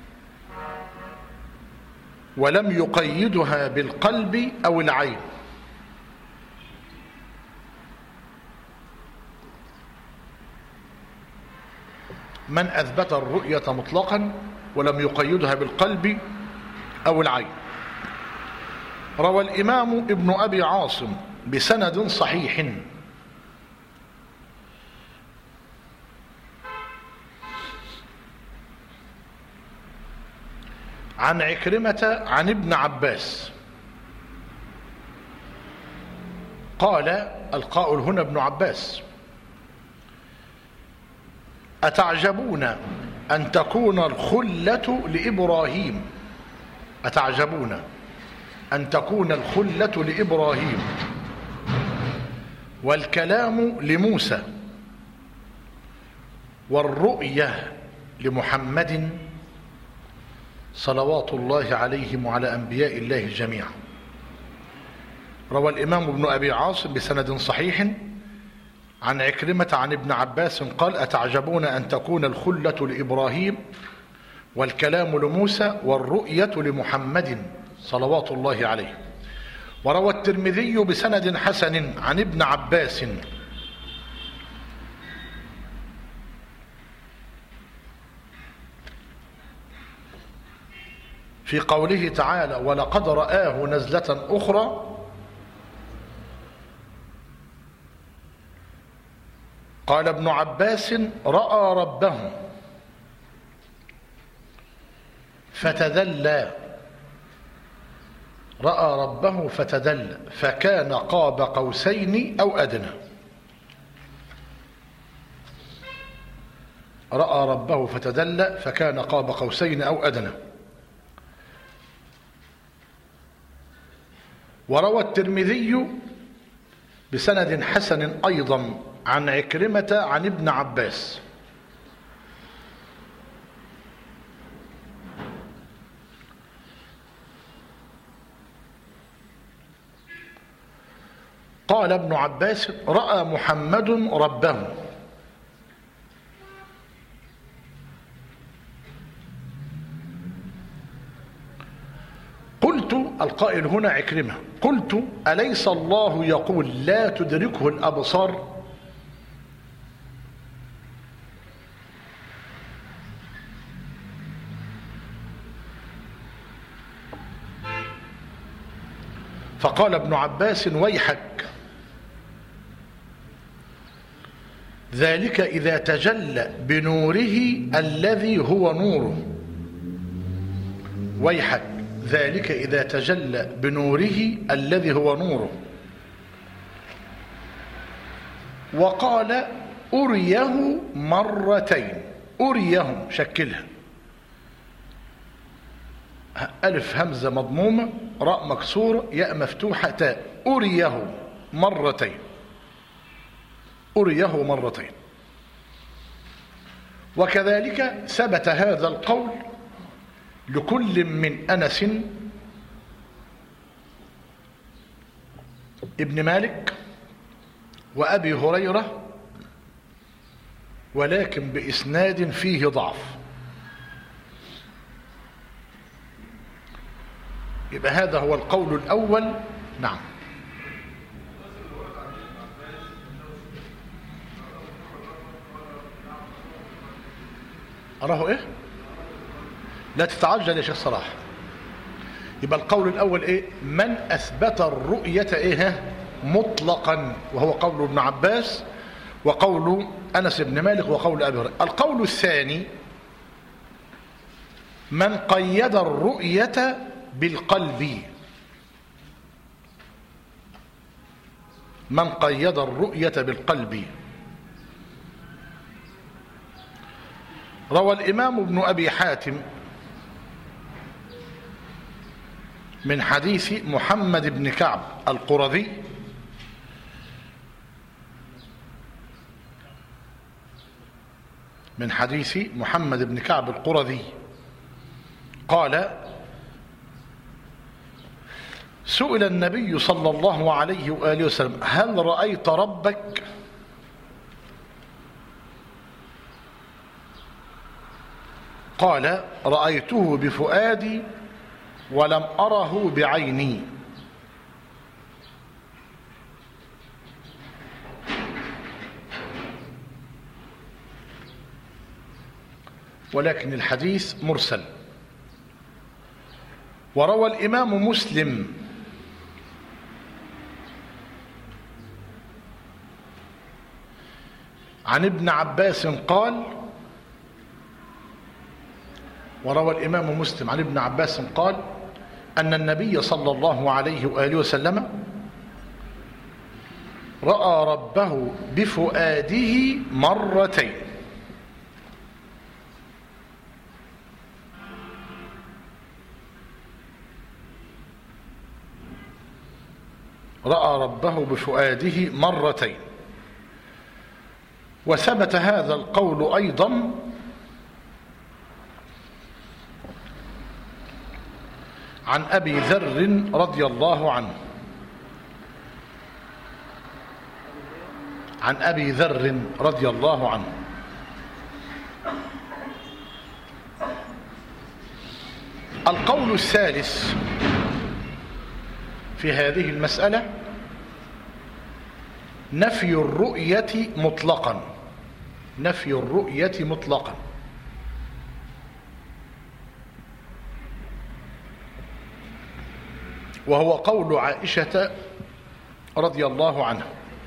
ولم يقيدها بالقلب أو العين. من أثبت الرؤية مطلقا ولم يقيدها بالقلب أو العين. روى الإمام ابن أبي عاصم بسند صحيح عن عكرمة عن ابن عباس قال: القائل هنا ابن عباس: أتعجبون أن تكون الخلة لإبراهيم أتعجبون أن تكون الخلة لإبراهيم والكلام لموسى والرؤية لمحمد صلوات الله عليهم وعلى أنبياء الله جميعا. روى الإمام ابن أبي عاصم بسند صحيح عن عكرمة عن ابن عباس قال: أتعجبون أن تكون الخلة لإبراهيم والكلام لموسى والرؤية لمحمد صلوات الله عليه. وروى الترمذي بسند حسن عن ابن عباس في قوله تعالى: ولقد رآه نزلة أخرى قال ابن عباس: رأى ربه فتدلى فكان قاب قوسين أو أدنى. رأى ربه فتدلى فكان قاب قوسين أو أدنى. وروى الترمذي بسند حسن أيضا عن عكرمة عن ابن عباس قال ابن عباس: رأى محمد ربه. قلت، القائل هنا عكرمة، قلت: أليس الله يقول لا تدركه الأبصار؟ فقال ابن عباس: ويحك، ذلك إذا تجلى بنوره الذي هو نوره. ويحك، ذلك إذا تجلى بنوره الذي هو نوره. وقال أريه مرتين. أريه شكلها ألف همزة مضمومة راء مكسورة ياء مفتوحة تاء. أريه مرتين. أريه مرتين. وكذلك ثبت هذا القول لكل من أنس ابن مالك وأبي هريرة، ولكن بإسناد فيه ضعف. يبقى هذا هو القول الأول. نعم. أراه إيه؟ لا تتعجل يا شيخ صلاح. يبقى القول الأول إيه؟ من أثبت الرؤية إيه مطلقا، وهو قول ابن عباس وقول أنس بن مالك وقول أبي هريرة. القول الثاني من قيد الرؤية بالقلب. من قيد الرؤية بالقلب. روى الإمام ابن أبي حاتم من حديث محمد بن كعب القرظي من حديث محمد بن كعب القرظي قال: سئل النبي صلى الله عليه وآله وسلم: هل رأيت ربك؟ قال: رأيته بفؤادي ولم أره بعيني. ولكن الحديث مرسل. وروى الإمام مسلم عن ابن عباس قال: وروى الإمام مسلم عن ابن عباس قال أن النبي صلى الله عليه وآله وسلم رأى ربه بفؤاده مرتين. رأى ربه بفؤاده مرتين. وثبت هذا القول أيضا عن أبي ذر رضي الله عنه. عن أبي ذر رضي الله عنه. القول الثالث في هذه المسألة نفي الرؤية مطلقا. نفي الرؤية مطلقا. وهو قول عائشة رضي الله عنها.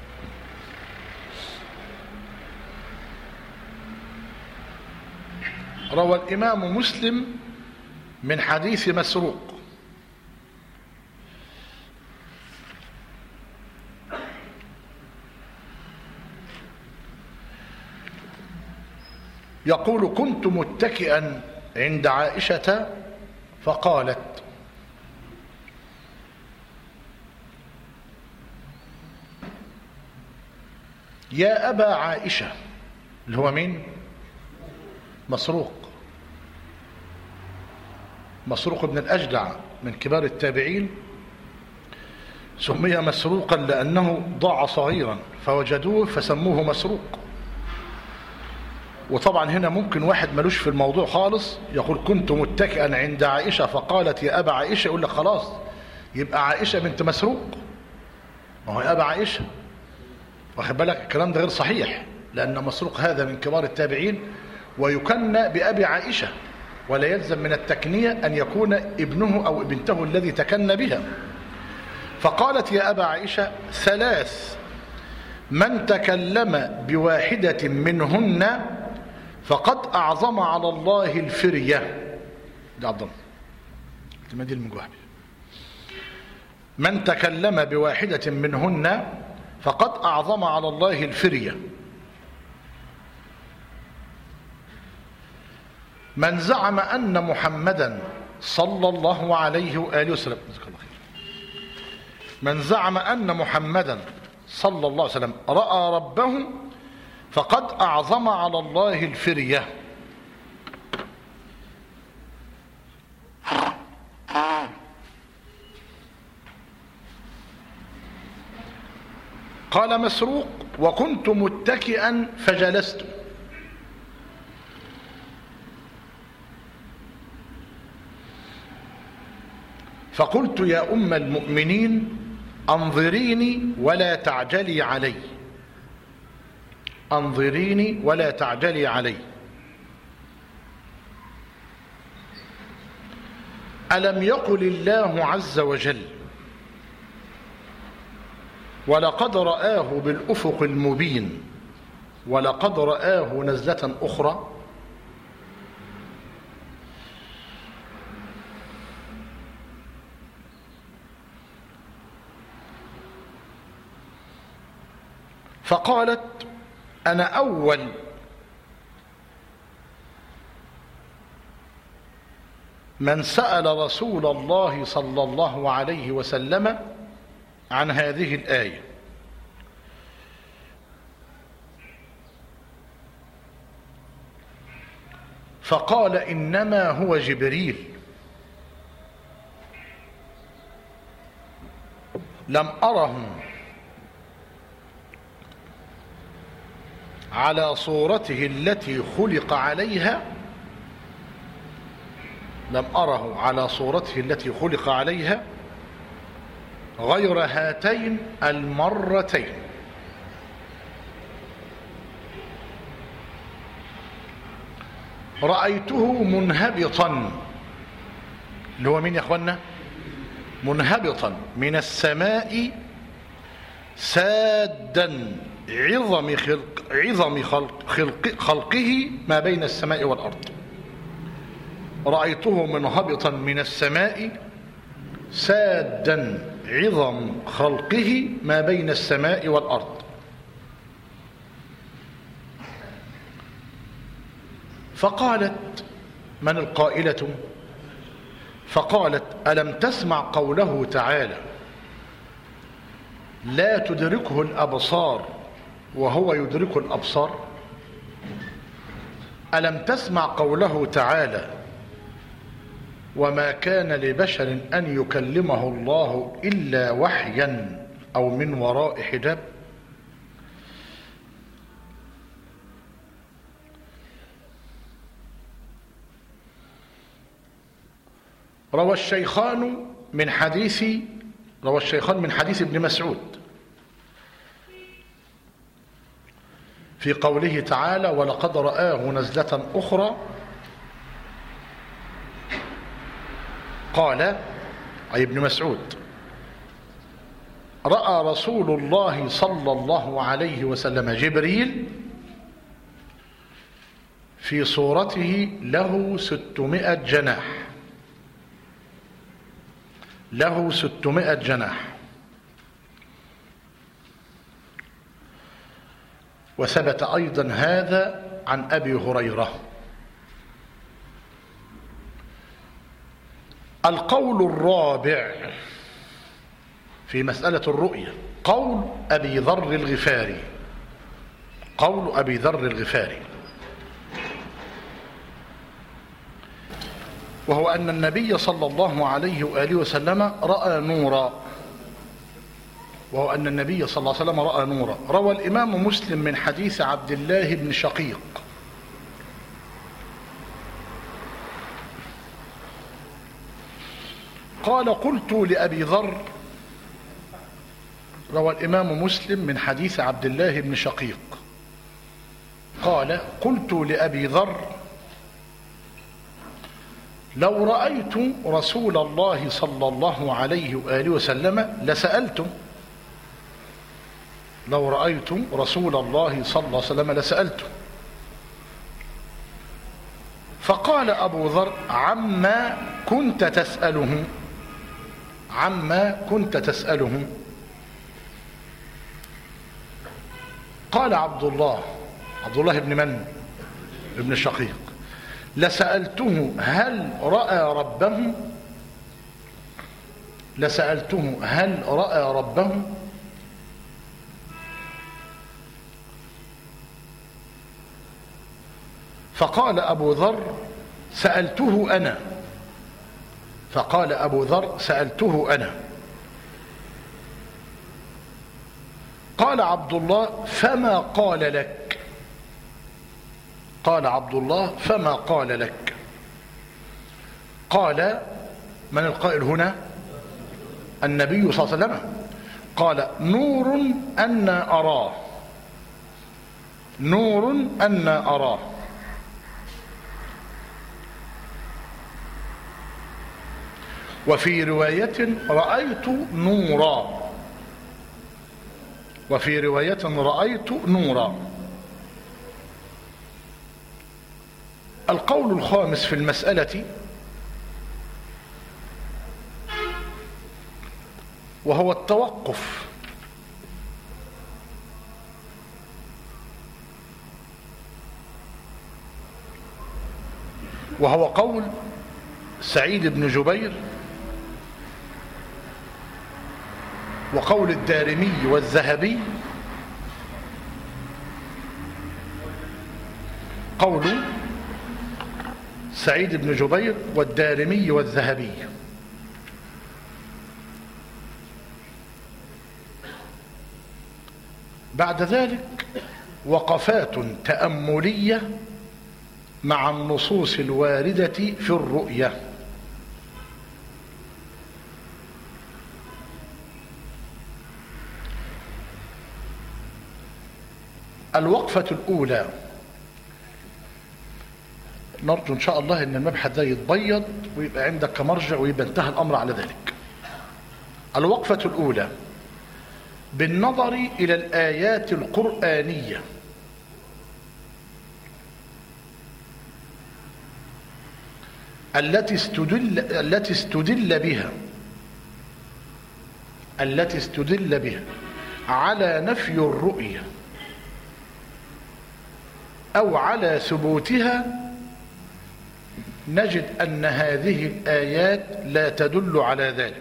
روى الإمام مسلم من حديث مسروق يقول: كنت متكئا عند عائشة فقالت: يا أبا عائشة. اللي هو مين؟ مسروق. مسروق بن الأجدع من كبار التابعين. سمي مسروقا لأنه ضاع صغيرا فوجدوه فسموه مسروق. وطبعا هنا ممكن واحد ملوش في الموضوع خالص يقول: كنت متكئا عند عائشة فقالت يا أبا عائشة، يقول لك خلاص يبقى عائشة بنت مسروق، ما هو يا أبا عائشة. واخد بالك؟ الكلام ده غير صحيح، لأن مسروق هذا من كبار التابعين ويكنى بأبي عائشة، ولا يلزم من التكنية أن يكون ابنه أو بنته الذي تكنى بها. فقالت يا أبا عائشة: ثلاث من تكلم بواحدة منهن فقد أعظم على الله الفرية. ده عبد الله المجوهبي. من تكلم بواحدة منهن فقد أعظم على الله الفرية. من زعم أن محمدا صلى الله عليه وآله وسلم من زعم أن محمدا صلى الله عليه وسلم رأى ربه فقد أعظم على الله الفرية. قال مسروق: وكنت متكئا فجلست، فقلت: يا أم المؤمنين أنظريني ولا تعجلي علي، أنظريني ولا تعجلي علي. ألم يقل الله عز وجل: ولقد رآه بالأفق المبين ولقد رآه نزلة أخرى؟ فقالت: أنا أول من سأل رسول الله صلى الله عليه وسلم عن هذه الآية. فقال: إنما هو جبريل، لم أره على صورته التي خلق عليها، لم أره على صورته التي خلق عليها غير هاتين المرتين. رأيته منهبطا، اللي هو مين يا اخوانا؟ منهبطا من السماء سادا عظم خلقه ما بين السماء والأرض. رأيته منهبطا من السماء سادا عظم خلقه ما بين السماء والأرض. فقالت: من القائلة؟ فقالت: ألم تسمع قوله تعالى: لا تدركه الأبصار وهو يدرك الأبصار؟ ألم تسمع قوله تعالى: وما كان لبشر أن يكلمه الله إلا وحيا أو من وراء حجاب؟ روى الشيخان من حديث ابن مسعود في قوله تعالى: ولقد رآه نزلة أخرى. قال أي ابن مسعود: رأى رسول الله صلى الله عليه وسلم جبريل في صورته له 600 جناح، له 600 جناح. وثبت أيضا هذا عن أبي هريرة. القول الرابع في مسألة الرؤية قول أبي ذر الغفاري، قول أبي ذر الغفاري، وهو أن النبي صلى الله عليه وآله وسلم رأى نورا، وهو أن النبي صلى الله عليه وسلم رأى نورا. روى الإمام مسلم من حديث عبد الله بن شقيق قال: قلت لأبي ذر، روى الإمام مسلم من حديث عبد الله بن شقيق قال: قلت لأبي ذر: لو رأيت رسول الله صلى الله عليه وآله وسلم لسألته، لو رأيت رسول الله صلى الله عليه وسلم لسألته. فقال أبو ذر: عما كنت تسأله، عما كنت تسأله؟ قال عبد الله بن من؟ ابن شقيق: لسألته هل رأى ربه، لسألته هل رأى ربه. فقال أبو ذر سألته أنا، فقال أبو ذر سألته أنا. قال عبد الله فما قال لك، قال عبد الله فما قال لك. قال من القائل هنا؟ النبي صلى الله عليه وسلم. قال نور أنا أراه، نور أنا أراه. وفي رواية رأيت نورا، وفي رواية رأيت نورا. القول الخامس في المسألة وهو التوقف. وهو قول سعيد بن جبير وقول الدارمي والذهبي، قول سعيد بن جبير والدارمي والذهبي. بعد ذلك وقفات تأملية مع النصوص الواردة في الرؤية. الوقفة الأولى، نرجو إن شاء الله أن المبحث ده يتبيض ويبقى عندك كمرجع ويبقى انتهى الأمر على ذلك. الوقفة الأولى بالنظر إلى الآيات القرآنية التي استدل بها على نفي الرؤية أو على ثبوتها، نجد أن هذه الآيات لا تدل على ذلك.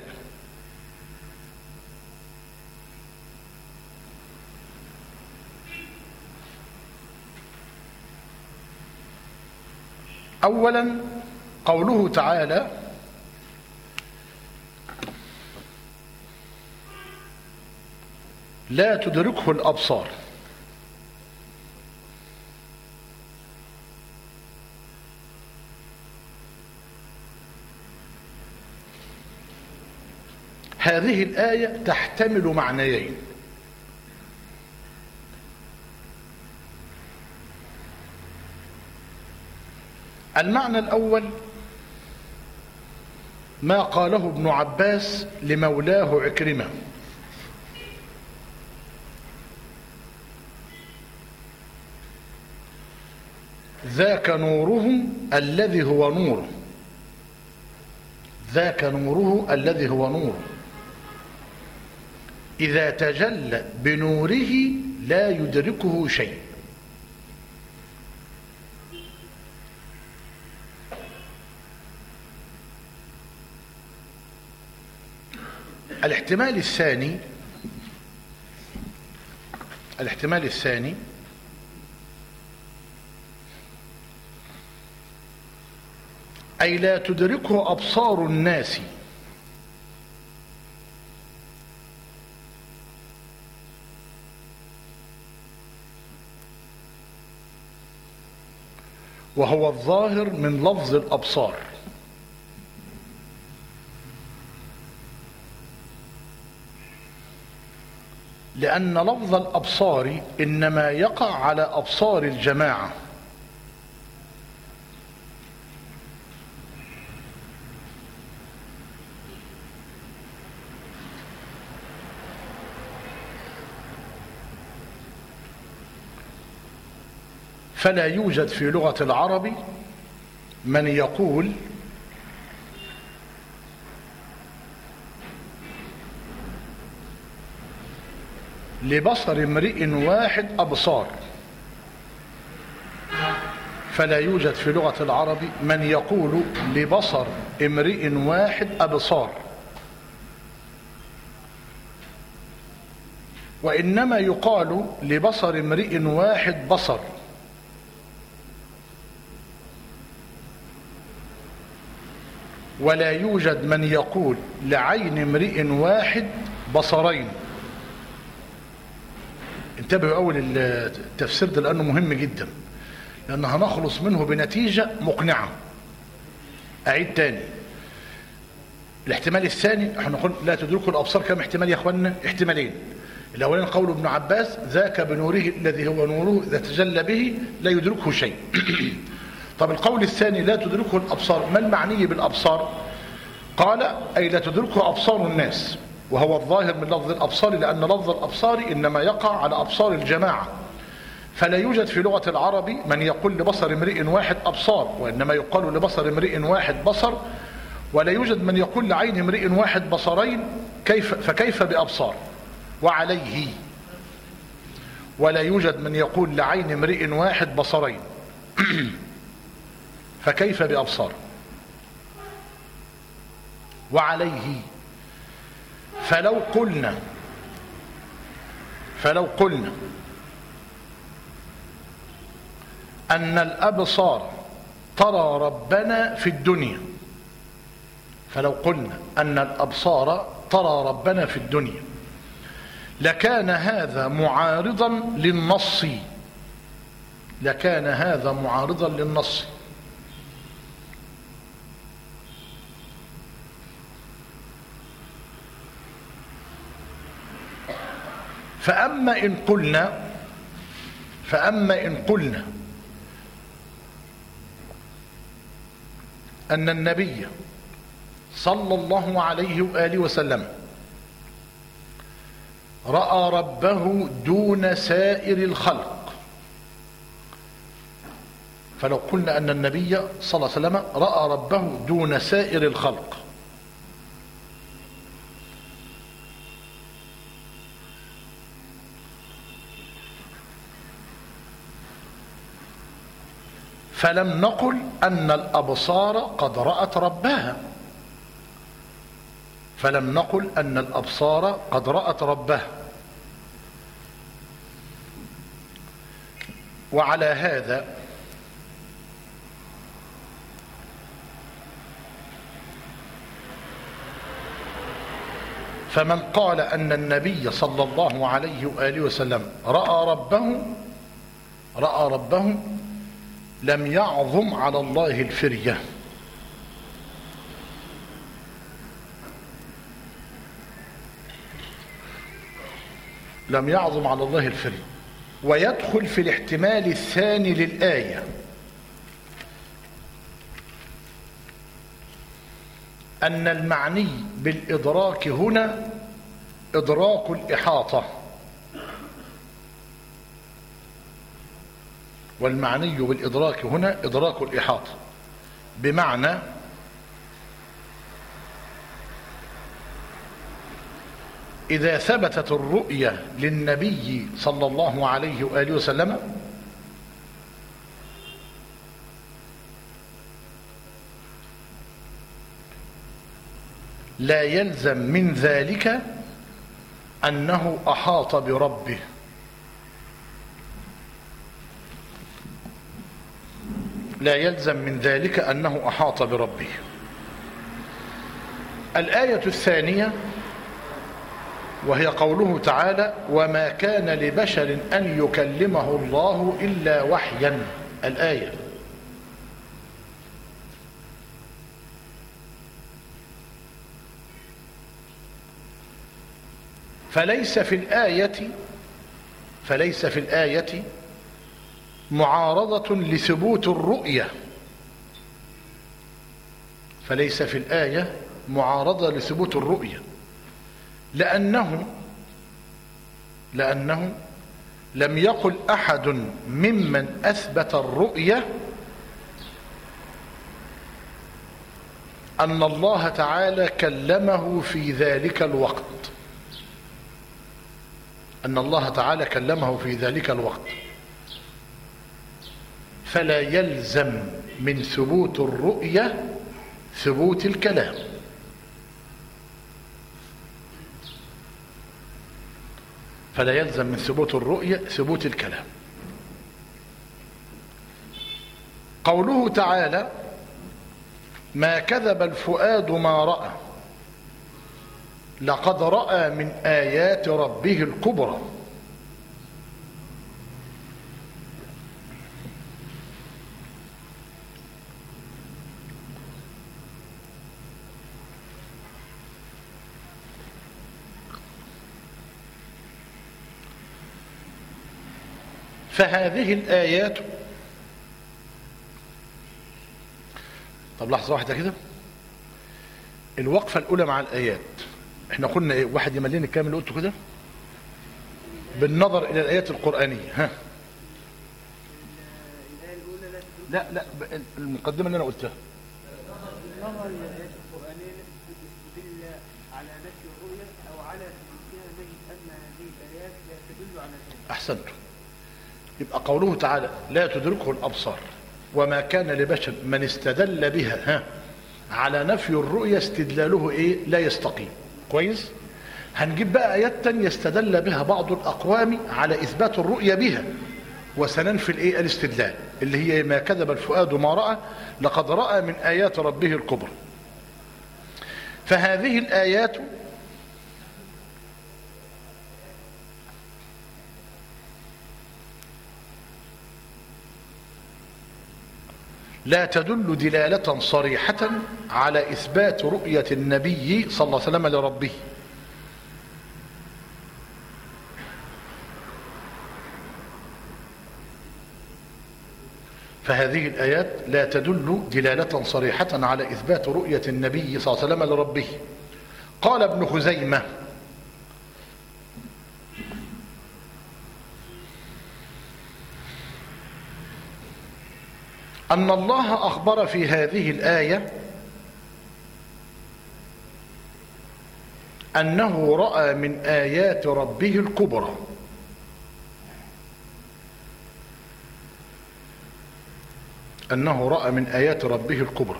أولا قوله تعالى لا تدركه الأبصار. هذه الآية تحتمل معنيين. المعنى الأول ما قاله ابن عباس لمولاه عكرمة: ذاك نوره الذي هو نوره، ذاك نوره الذي هو نوره، إذا تجلى بنوره لا يدركه شيء. الاحتمال الثاني أي لا تدركه أبصار الناس، وهو الظاهر من لفظ الأبصار، لأن لفظ الأبصار إنما يقع على أبصار الجماعة، فلا يوجد في لغة العرب من يقول لبصر امرئ واحد أبصار، فلا يوجد في لغة العرب من يقول لبصر امرئ واحد أبصار، وإنما يقال لبصر امرئ واحد بصر. ولا يوجد من يقول لعين امرئ واحد بصرين. انتبهوا أول التفسير ده لأنه مهم جدا، لأن هنخلص منه بنتيجة مقنعة. أعيد تاني، الاحتمال الثاني احنا نقول لا تدركه الأبصار كم احتمال يا أخوانا؟ احتمالين. الأولين قول ابن عباس ذاك بنوره الذي هو نوره إذا تجلى به لا يدركه شيء. طب القول الثاني لا تدركه الأبصار، ما المعني بالأبصار؟ قال أي لا تدركه أبصار الناس، وهو الظاهر من لفظ الأبصار، لأن لفظ الأبصار إنما يقع على أبصار الجماعة، فلا يوجد في لغة العرب من يقول لبصر امرئ واحد أبصار، وإنما يقال لبصر امرئ واحد بصر. ولا يوجد من يقول لعين امرئ واحد بصرين، فكيف بأبصار؟ وعليه ولا يوجد من يقول لعين امرئ واحد بصرين فكيف بأبصار؟ وعليه فلو قلنا أن الأبصار ترى ربنا في الدنيا، فلو قلنا أن الأبصار ترى ربنا في الدنيا لكان هذا معارضا للنص، لكان هذا معارضا للنص. فأما إن قلنا أن النبي صلى الله عليه وآله وسلم رأى ربه دون سائر الخلق، فلو قلنا أن النبي صلى الله عليه وسلم رأى ربه دون سائر الخلق، فلم نقل أن الأبصار قد رأت ربها، فلم نقل أن الأبصار قد رأت ربها. وعلى هذا فمن قال أن النبي صلى الله عليه وآله وسلم رأى ربه لم يعظم على الله الفرية، لم يعظم على الله الفرية. ويدخل في الاحتمال الثاني للآية أن المعني بالإدراك هنا إدراك الإحاطة، والمعني بالإدراك هنا إدراك الإحاطة، بمعنى إذا ثبتت الرؤية للنبي صلى الله عليه وآله وسلم لا يلزم من ذلك أنه أحاط بربه، لا يلزم من ذلك أنه أحاط بربه. الآية الثانية وهي قوله تعالى وما كان لبشر أن يكلمه الله إلا وحيا، الآية. فليس في الآية معارضة لثبوت الرؤية، فليس في الآية معارضة لثبوت الرؤية، لأنه لم يقل أحد ممن أثبت الرؤية أن الله تعالى كلمه في ذلك الوقت، أن الله تعالى كلمه في ذلك الوقت. فلا يلزم من ثبوت الرؤية ثبوت الكلام. فلا يلزم من ثبوت الرؤية ثبوت الكلام. قوله تعالى ما كذب الفؤاد ما رأى لقد رأى من آيات ربه الكبرى. فهذه الآيات، طب لحظة واحدة كده، الوقفة الأولى مع الآيات احنا قلنا ايه؟ واحد يملين الكلام اللي قلته كده بالنظر إلى الآيات القرآنية. ها لا لا، المقدمة اللي أنا قلتها النظر إلى الآيات القرآنية تدل على نفي الرؤية أو على ثبوتها نجد أن هذه الآيات لا تدل على ذلك. أحسنت. يبقى قوله تعالى لا تدركه الأبصار وما كان لبشر من استدل بها على نفي الرؤية استدلاله ايه؟ لا يستقيم. كويس. هنجيب بقى آيات تانية استدل بها بعض الأقوام على إثبات الرؤية بها وسننفي الايه؟ الاستدلال، اللي هي ما كذب الفؤاد ما رأى لقد رأى من آيات ربه الكبرى. فهذه الآيات لا تدل دلالة صريحة على إثبات رؤية النبي صلى الله عليه وسلم لربه. فهذه الآيات لا تدل دلالة صريحة على إثبات رؤية النبي صلى الله عليه وسلم لربه. قال ابن خزيمة أن الله أخبر في هذه الآية أنه رأى من آيات ربه الكبرى. أنه رأى من آيات ربه الكبرى،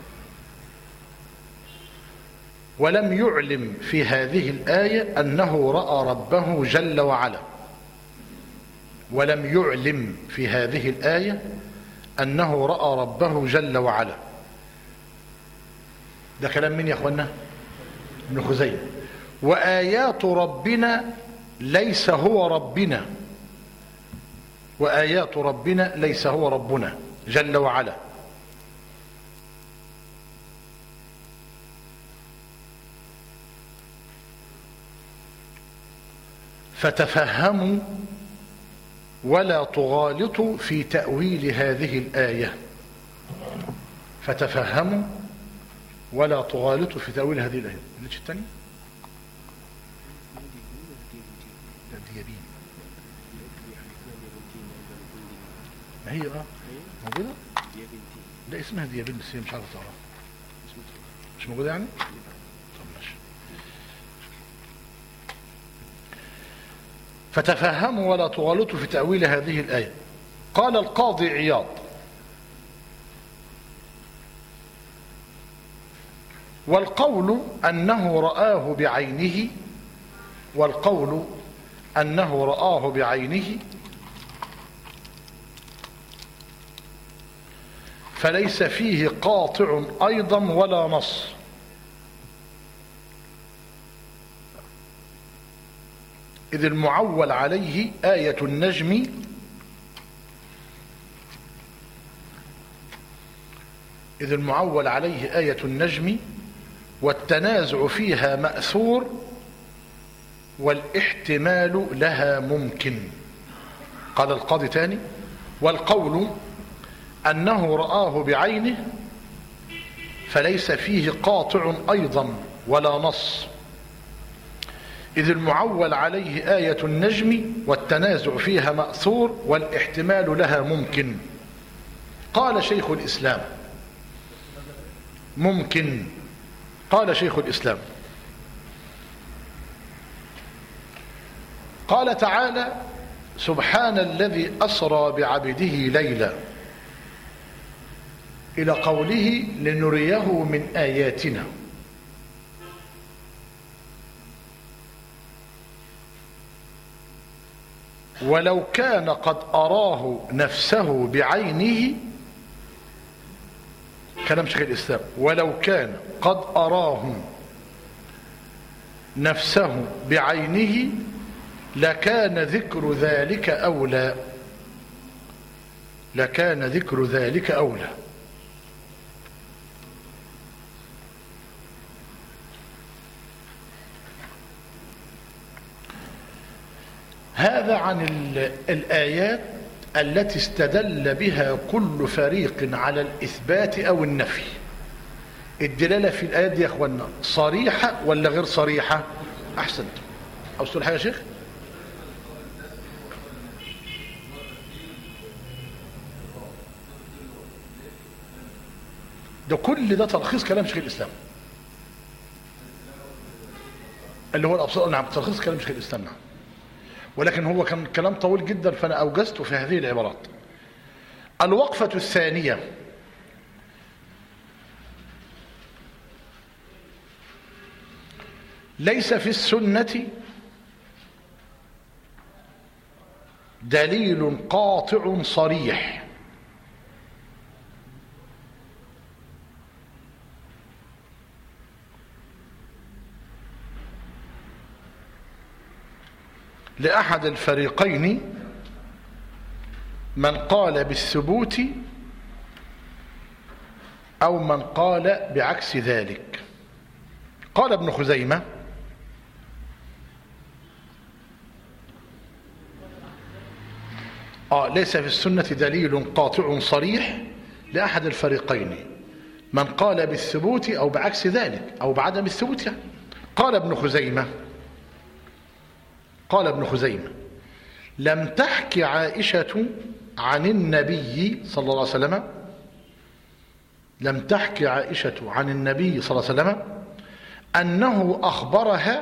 ولم يعلم في هذه الآية أنه رأى ربه جل وعلا. ولم يعلم في هذه الآية أنه رأى ربه جل وعلا. ده كلام مين يا أخوانا؟ ابن خزيمة. وآيات ربنا ليس هو ربنا، وآيات ربنا ليس هو ربنا جل وعلا. فتفهموا ولا تغالطوا في تأويل هذه الآية. فتفهموا ولا تغالطوا في تأويل هذه الآية. الليش الثاني؟ ديابين. ما هي موجودة؟ لا اسمها ديابين بس هي مش عارفة تعرفها. مش موجودة يعني؟ فتفهموا ولا تغالطوا في تأويل هذه الآية. قال القاضي عياض والقول أنه رآه بعينه، والقول أنه رآه بعينه فليس فيه قاطع أيضا ولا نص، إذ المعول عليه آية النجم إذ المعول عليه آية النجم والتنازع فيها مأثور والاحتمال لها ممكن. قال القاضي تاني والقول أنه رآه بعينه فليس فيه قاطع أيضا ولا نص، إذ المعول عليه آية النجم والتنازع فيها مأثور والاحتمال لها ممكن. قال شيخ الإسلام ممكن. قال شيخ الإسلام قال تعالى سبحان الذي أسرى بعبده ليلا إلى قوله لنريه من آياتنا. ولو كان قد أراه نفسه بعينه، كلام شيخ الإسلام، ولو كان قد أراه نفسه بعينه لكان ذكر ذلك أولى، لكان ذكر ذلك أولى. هذا عن الآيات التي استدل بها كل فريق على الإثبات أو النفي. الدلالة في الآيات دي يا أخوانا صريحة ولا غير صريحة؟ أحسنت. أو سؤال حاجة يا شيخ؟ ده كل ده تلخيص كلام شيخ الإسلام اللي هو الأبصار. نعم، تلخيص كلام شيخ الإسلام. نعم، ولكن هو كان كلام طويل جدا فأنا أوجزته في هذه العبارات. الوقفة الثانية: ليس في السنة دليل قاطع صريح لأحد الفريقين، من قال بالثبوت أو من قال بعكس ذلك. قال ابن خزيمة: ليس في السنة دليل قاطع صريح لأحد الفريقين، من قال بالثبوت أو بعكس ذلك أو بعدم الثبوت. قال ابن خزيمة: لم تحكي عائشة عن النبي صلى الله عليه وسلم، لم تحكي عائشة عن النبي صلى الله عليه وسلم أنه أخبرها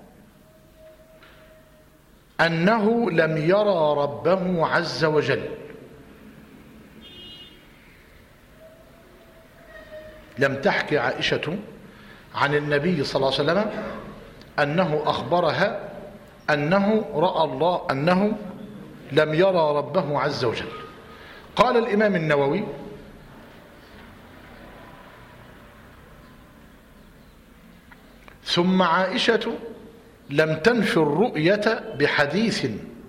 أنه لم يرى ربه عز وجل. لم تحكي عائشة عن النبي صلى الله عليه وسلم أنه أخبرها أنه رأى الله، أنه لم يرى ربه عز وجل. قال الإمام النووي: ثم عائشة لم تنفي الرؤية بحديث،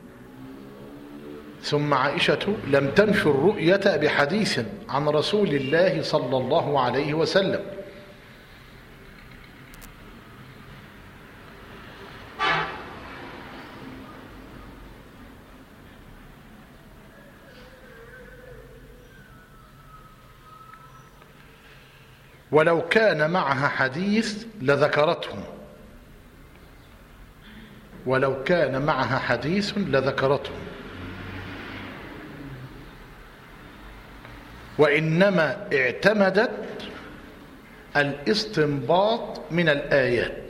ثم عائشة لم تنفي الرؤية بحديث عن رسول الله صلى الله عليه وسلم، ولو كان معها حديث لذكرته، ولو كان معها حديث لذكرته، وإنما اعتمدت الاستنباط من الآيات.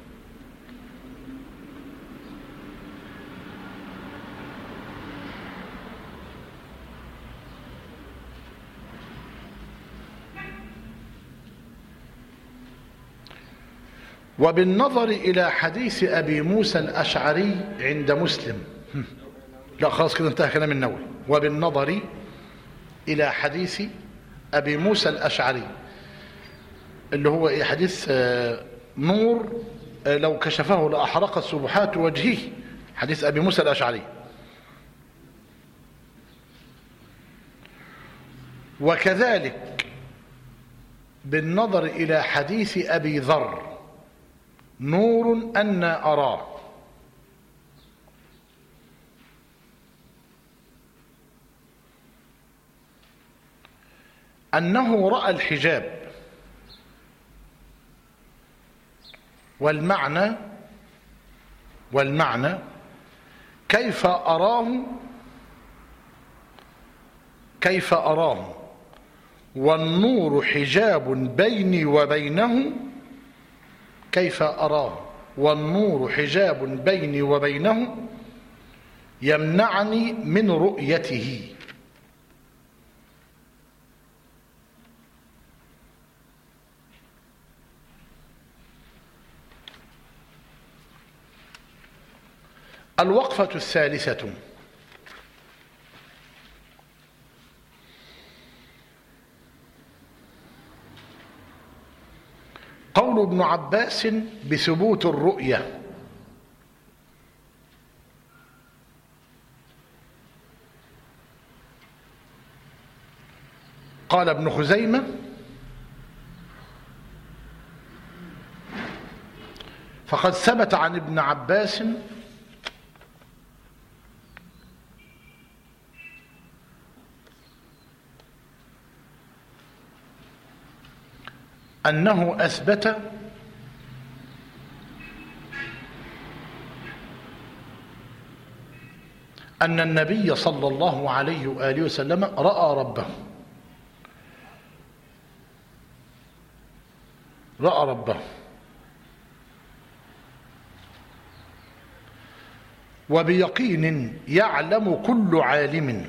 وبالنظر إلى حديث أبي موسى الأشعري عند مسلم، لا خلاص كده انتهى كلام النووي. وبالنظر إلى حديث أبي موسى الأشعري اللي هو حديث نور لو كشفه لأحرقت سبحات وجهه، حديث أبي موسى الأشعري. وكذلك بالنظر إلى حديث أبي ذر نور أنا أراه، أنه رأى الحجاب. والمعنى كيف أراه والنور حجاب بيني وبينه، كيف أراه والنور حجاب بيني وبينه يمنعني من رؤيته. الوقفة الثالثة: قول ابن عباس بثبوت الرؤية. قال ابن خزيمة: فقد ثبت عن ابن عباس أنه أثبت أن النبي صلى الله عليه وآله وسلم رأى ربه. رأى ربه وبيقين يعلم كل عالم،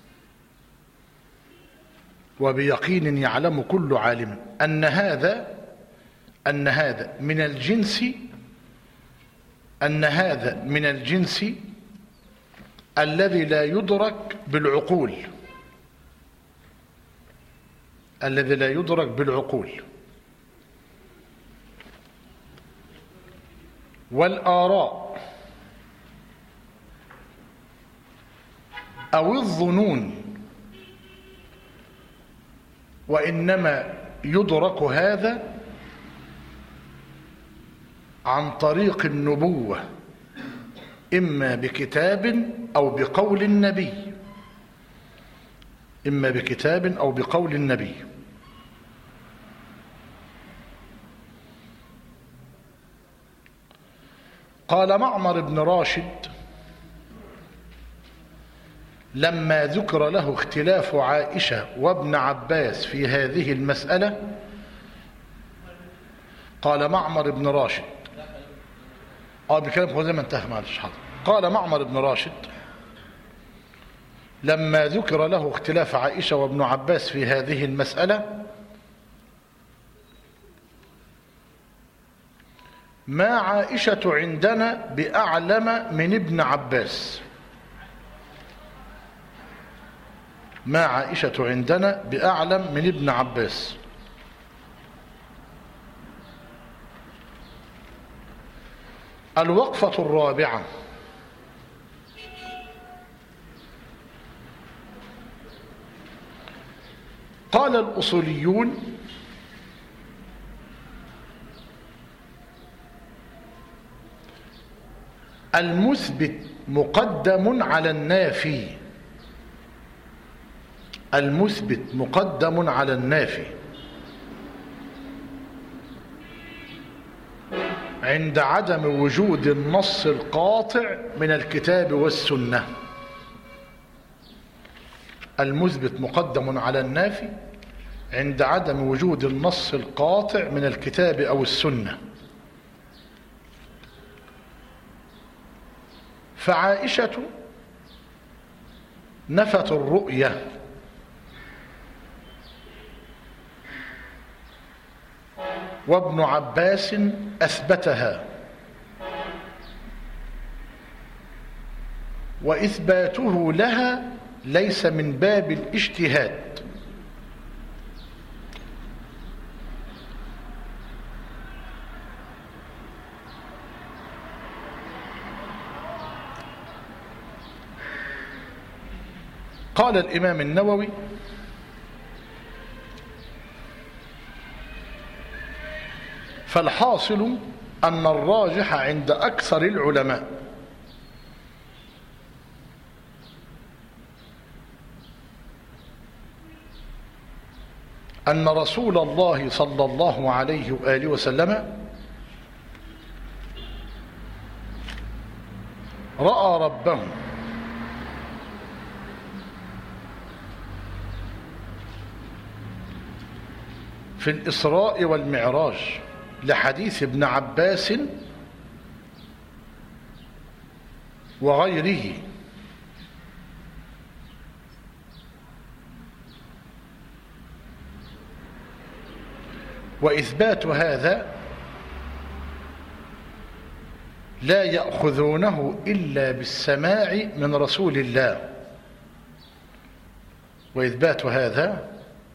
وبيقين يعلم كل عالم أن هذا من الجنس، أن هذا من الجنس الذي لا يدرك بالعقول، الذي لا يدرك بالعقول والآراء أو الظنون، وإنما يدرك هذا عن طريق النبوة، إما بكتاب أو بقول النبي، إما بكتاب أو بقول النبي. قال معمر بن راشد لما ذكر له اختلاف عائشة وابن عباس في هذه المسألة، قال معمر بن راشد بكلام هو زي ما انتهى، معلش حاضر. قال معمر بن راشد لما ذكر له اختلاف عائشة وابن عباس في هذه المسألة: ما عائشة عندنا بأعلم من ابن عباس، ما عائشة عندنا بأعلم من ابن عباس. الوقفة الرابعة: قال الأصوليون: المثبت مقدم على النافي، المثبت مقدم على النافي عند عدم وجود النص القاطع من الكتاب والسنة. المثبت مقدم على النافي عند عدم وجود النص القاطع من الكتاب أو السنة. فعائشة نفت الرؤية، وابن عباس أثبتها، وإثباته لها ليس من باب الاجتهاد، قال الإمام النووي: فالحاصل أن الراجح عند أكثر العلماء أن رسول الله صلى الله عليه وآله وسلم رأى ربه في الإسراء والمعراج، لحديث ابن عباس وغيره، وإثبات هذا لا يأخذونه إلا بالسماع من رسول الله. وإثبات هذا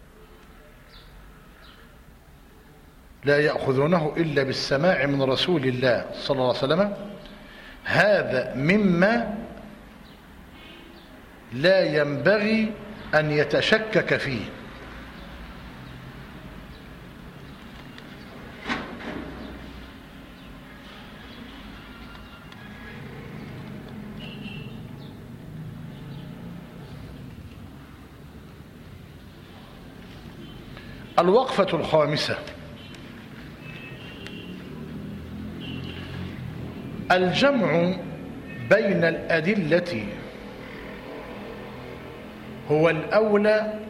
لا يأخذونه إلا بالسماع من رسول الله صلى الله عليه وسلم، هذا مما لا ينبغي أن يتشكك فيه. الوقفة الخامسة: الجمع بين الأدلة هو الأولى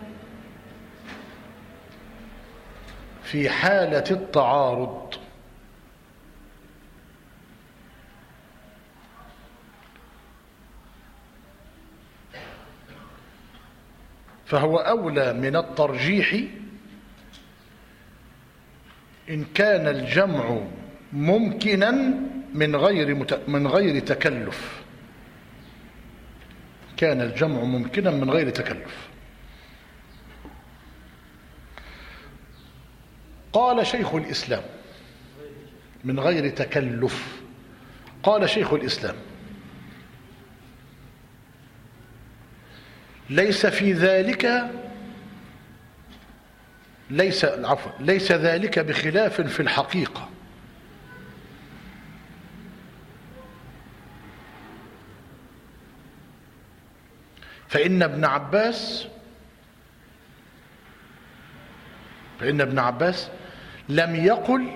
في حالة التعارض، فهو أولى من الترجيح إن كان الجمع ممكنا من غير تكلف. كان الجمع ممكنا من غير تكلف. قال شيخ الإسلام من غير تكلف. قال شيخ الإسلام: ليس في ذلك ليس ذلك بخلاف في الحقيقة، فإن ابن عباس لم يقل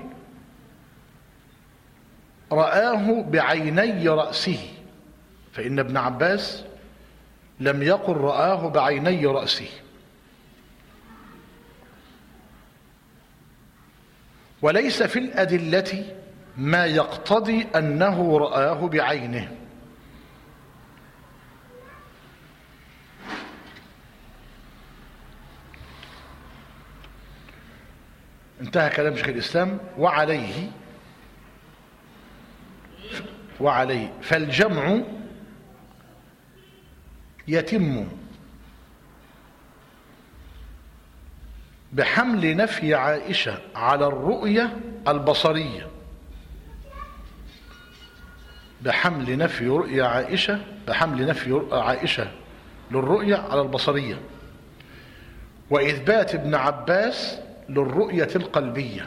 رآه بعيني رأسه. فإن ابن عباس لم يقل رآه بعيني رأسه، وليس في الأدلة ما يقتضي أنه رآه بعينه. انتهى كلام شيخ الإسلام. وعليه فالجمع يتم بحمل نفي عائشة على الرؤية البصرية، بحمل نفي عائشة للرؤية على البصرية، وإثبات ابن عباس للرؤية القلبية.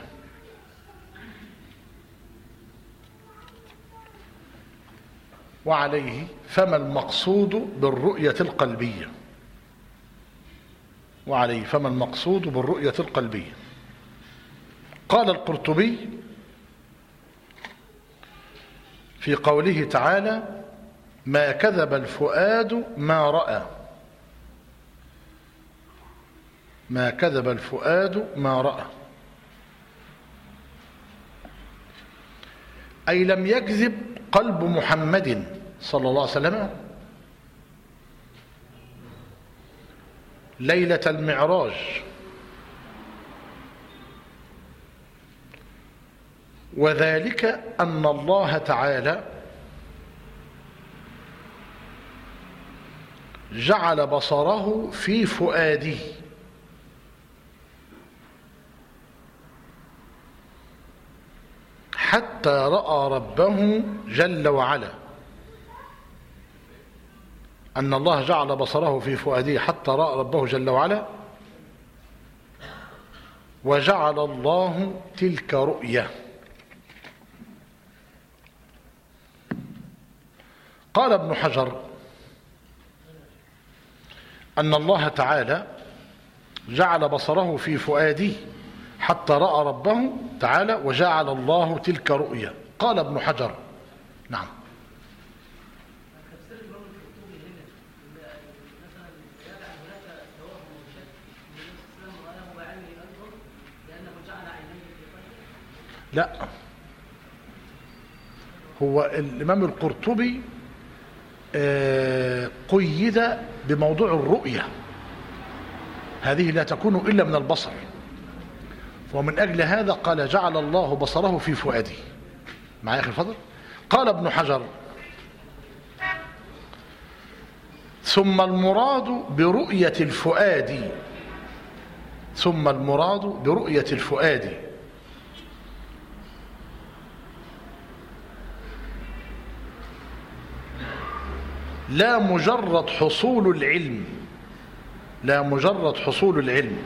وعليه فما المقصود بالرؤية القلبية؟ قال القرطبي في قوله تعالى: ما كذب الفؤاد ما رأى. ما كذب الفؤاد ما رأى، أي لم يكذب قلب محمد صلى الله عليه وسلم ليلة المعراج، وذلك أن الله تعالى جعل بصره في فؤاده حتى رأى ربه جل وعلا. أن الله جعل بصره في فؤاده حتى رأى ربه جل وعلا، وجعل الله تلك رؤية. قال ابن حجر أن الله تعالى جعل بصره في فؤاده حتى رأى ربه تعالى وجعل الله تلك رؤية. قال ابن حجر: نعم. لا، هو الإمام القرطبي قيد بموضوع الرؤية، هذه لا تكون إلا من البصر، ومن أجل هذا قال جعل الله بصره في فؤاده. معايا أخي الفضل؟ قال ابن حجر: ثم المراد برؤية الفؤاد، ثم المراد برؤية الفؤاد لا مجرد حصول العلم، لا مجرد حصول العلم،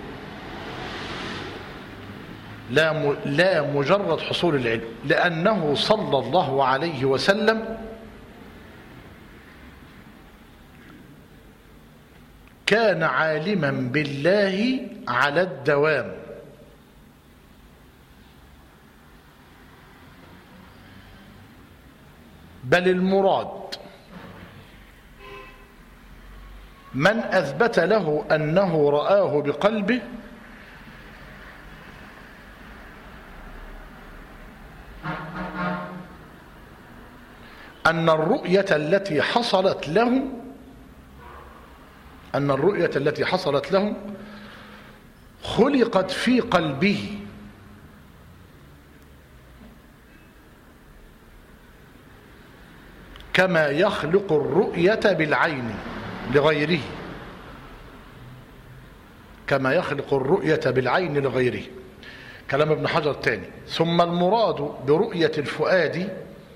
لا مجرد حصول العلم، لأنه صلى الله عليه وسلم كان عالما بالله على الدوام، بل المراد من أثبت له أنه رآه بقلبه أن الرؤية التي حصلت له خلقت في قلبه كما يخلق الرؤية بالعين لغيره، كما يخلق الرؤية بالعين لغيره. كلام ابن حجر تاني: ثم المراد برؤية الفؤاد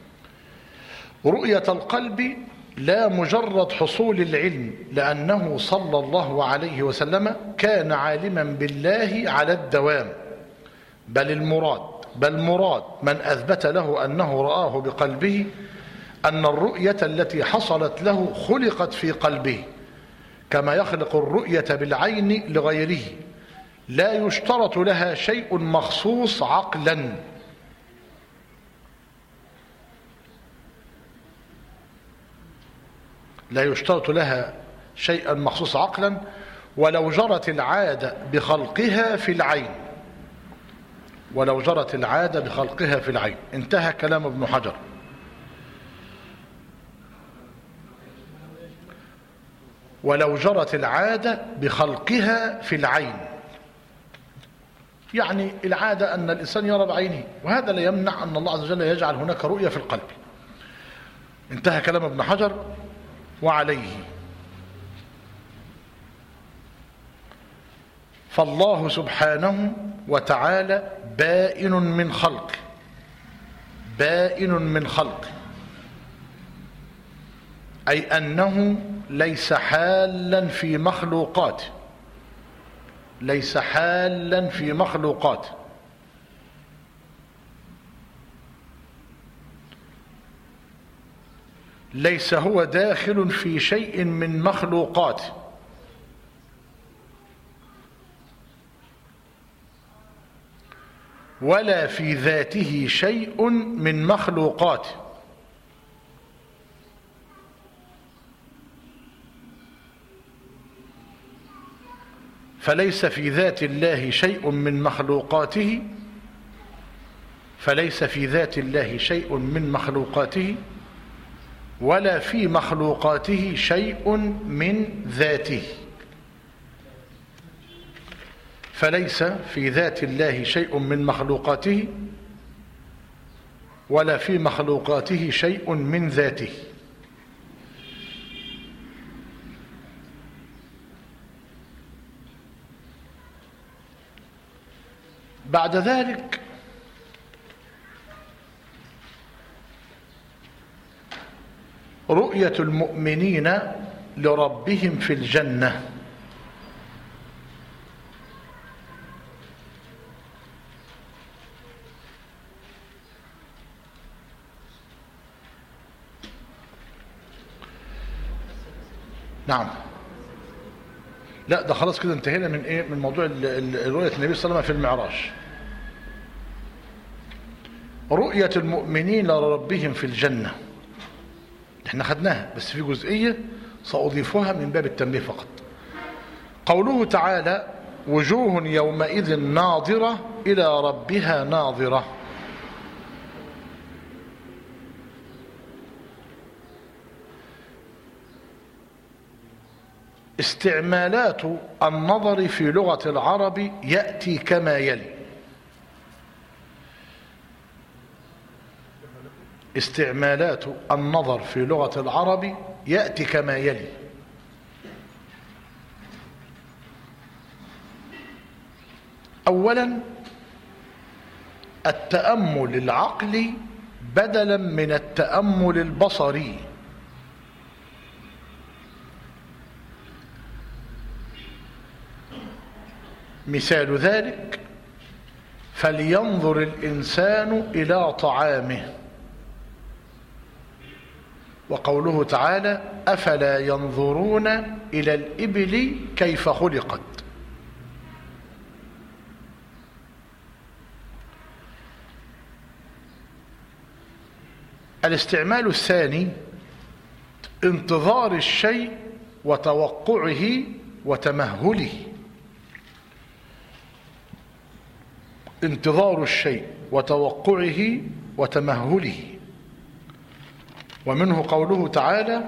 رؤية القلب لا مجرد حصول العلم، لأنه صلى الله عليه وسلم كان عالما بالله على الدوام، بل مراد من أثبت له أنه رآه بقلبه أن الرؤية التي حصلت له خلقت في قلبه كما يخلق الرؤية بالعين لغيره، لا يشترط لها شيء مخصوص عقلا، لا يشترط لها شيئا مخصوص عقلا، ولو جرت العادة بخلقها في العين، ولو جرت العادة بخلقها في العين. انتهى كلام ابن حجر. ولو جرت العادة بخلقها في العين، يعني العادة أن الإنسان يرى بعينه، وهذا لا يمنع أن الله عز وجل يجعل هناك رؤية في القلب. انتهى كلام ابن حجر. وعليه فالله سبحانه وتعالى بائن من خلقه، أي أنه ليس حالا في مخلوقاته، ليس هو داخل في شيء من مخلوقاته، ولا في ذاته شيء من مخلوقاته، فليس في ذات الله شيء من مخلوقاته، ولا في مخلوقاته شيء من ذاته، فليس في ذات الله شيء من مخلوقاته ولا في مخلوقاته شيء من ذاته. بعد ذلك رؤية المؤمنين لربهم في الجنة. نعم، لا ده خلاص كده انتهينا من ايه، من موضوع رؤية النبي صلى الله عليه وسلم في المعراج. رؤية المؤمنين لربهم في الجنة احنا خدناها، بس في جزئية سأضيفها من باب التنبيه فقط. قوله تعالى: وجوه يومئذ ناظرة إلى ربها ناظرة. استعمالات النظر في لغة العرب يأتي كما يلي: استعمالات النظر في لغة العرب يأتي كما يلي: أولا التأمل العقلي بدلا من التأمل البصري. مثال ذلك: فلينظر الإنسان إلى طعامه. وقوله تعالى: أفلا ينظرون إلى الإبل كيف خلقت. الاستعمال الثاني: انتظار الشيء وتوقعه وتمهله. انتظار الشيء وتوقعه وتمهله. ومنه قوله تعالى: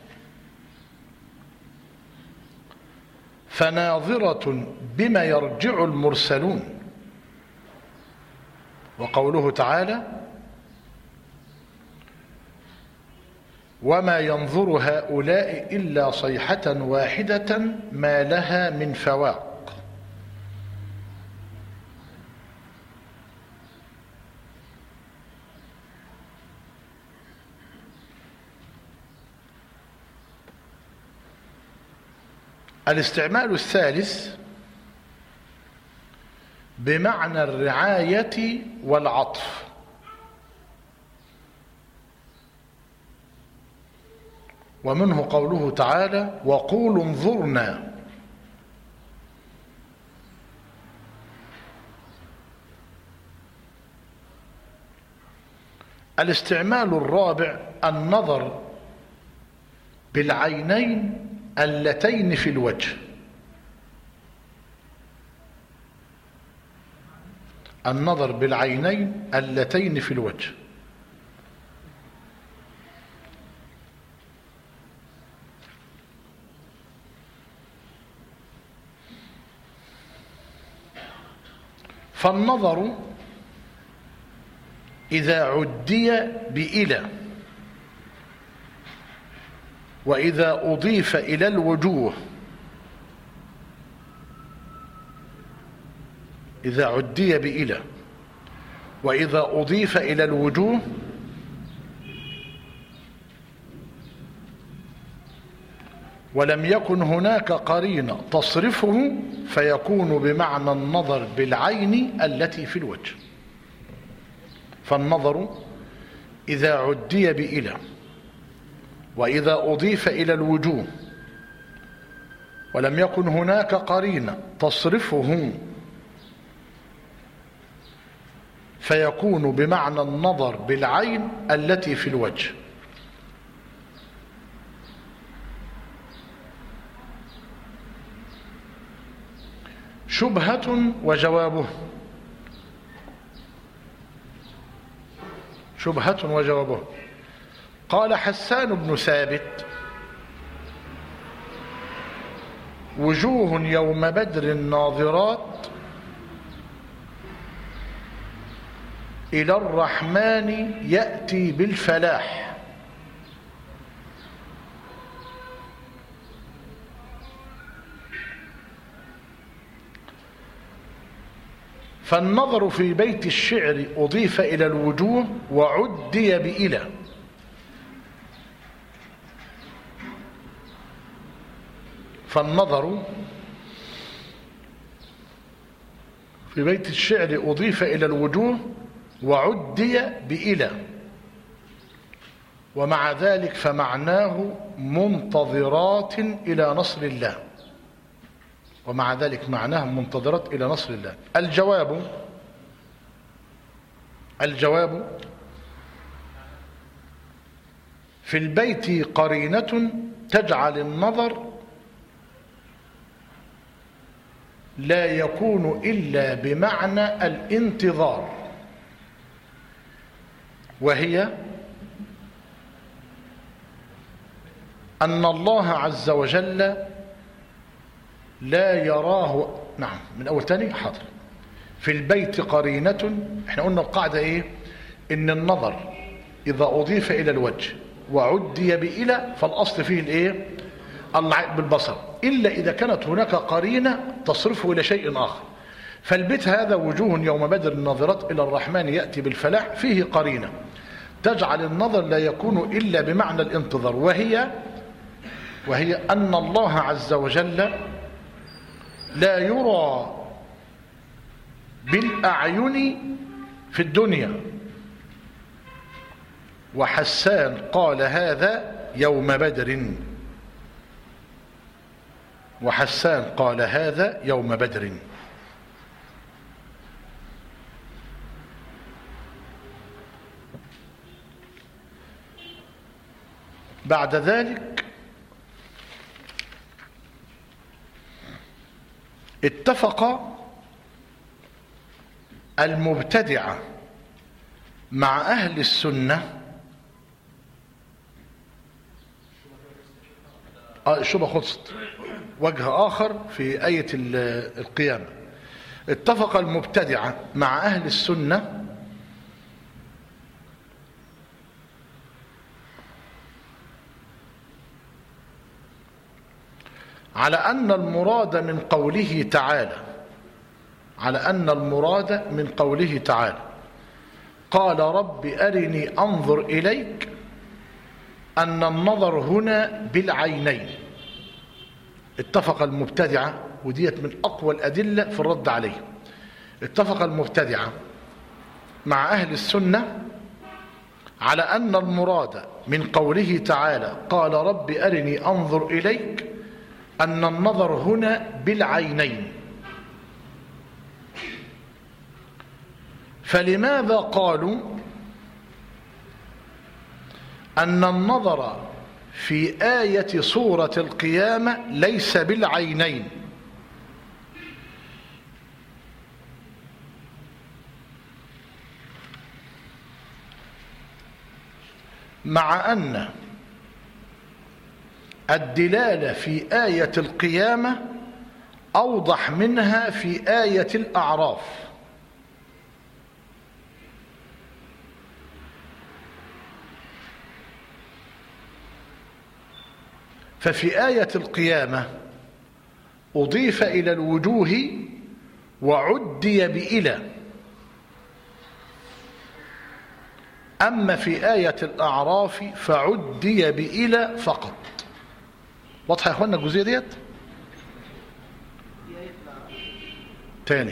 فناظرة بما يرجع المرسلون. وقوله تعالى: وما ينظر هؤلاء إلا صيحة واحدة ما لها من فواق. الاستعمال الثالث بمعنى الرعاية والعطف. ومنه قوله تعالى: وقولوا انظرنا. الاستعمال الرابع النظر بالعينين اللتين في الوجه. النظر بالعينين اللتين في الوجه. فالنظر إذا عدي بإلى وإذا أضيف إلى الوجوه، إذا عدي بإلى وإذا أضيف إلى الوجوه ولم يكن هناك قرينة تصرفه فيكون بمعنى النظر بالعين التي في الوجه. فالنظر إذا عدي بإلى وإذا أضيف إلى الوجوه ولم يكن هناك قرينة تصرفه فيكون بمعنى النظر بالعين التي في الوجه. شبهة وجوابه. شبهة وجوابه. قال حسان بن ثابت: وجوه يوم بدر ناظرات إلى الرحمن يأتي بالفلاح. فالنظر في بيت الشعر أضيف إلى الوجوه وعدي بإلى. فالنظر في بيت الشعر أضيف إلى الوجوه وعدي بإلى، ومع ذلك فمعناه منتظرات إلى نصر الله. ومع ذلك معناه منتظرات إلى نصر الله. الجواب في البيت قرينة تجعل النظر لا يكون إلا بمعنى الانتظار، وهي أن الله عز وجل لا يراه. نعم، من أول تاني حاضر. في البيت قرينة، احنا قلنا القاعدة ايه؟ ان النظر إذا أضيف إلى الوجه وعدي بإلى فالأصل فيه الإيه؟ العين بالبصر، إلا إذا كانت هناك قرينة تصرفه إلى شيء آخر. فالبيت هذا وجوه يوم بدر الناظرات إلى الرحمن يأتي بالفلاح فيه قرينة تجعل النظر لا يكون إلا بمعنى الانتظار، وهي أن الله عز وجل لا يرى بالأعين في الدنيا. وحسان قال هذا يوم بدر، وحسان قال هذا يوم بدر. بعد ذلك اتفق المبتدعة مع أهل السنة. الشبهة خلصت. وجه آخر في آية القيامة، اتفق المبتدعة مع أهل السنة على أن المراد من قوله تعالى قال رب أرني أنظر إليك، أن النظر هنا بالعينين. اتفق المبتدعة، وديت من أقوى الأدلة في الرد عليه، اتفق المبتدعة مع أهل السنة على أن المراد من قوله تعالى قال رب أرني أنظر إليك أن النظر هنا بالعينين. فلماذا قالوا أن النظر في آية سورة القيامة ليس بالعينين؟ مع أن الدلالة في آية القيامة أوضح منها في آية الأعراف. ففي آية القيامة أضيف إلى الوجوه وعدي بإلى، أما في آية الأعراف فعدي بإلى فقط. واضحة يا أخوانا الجزئية ديت؟ تاني،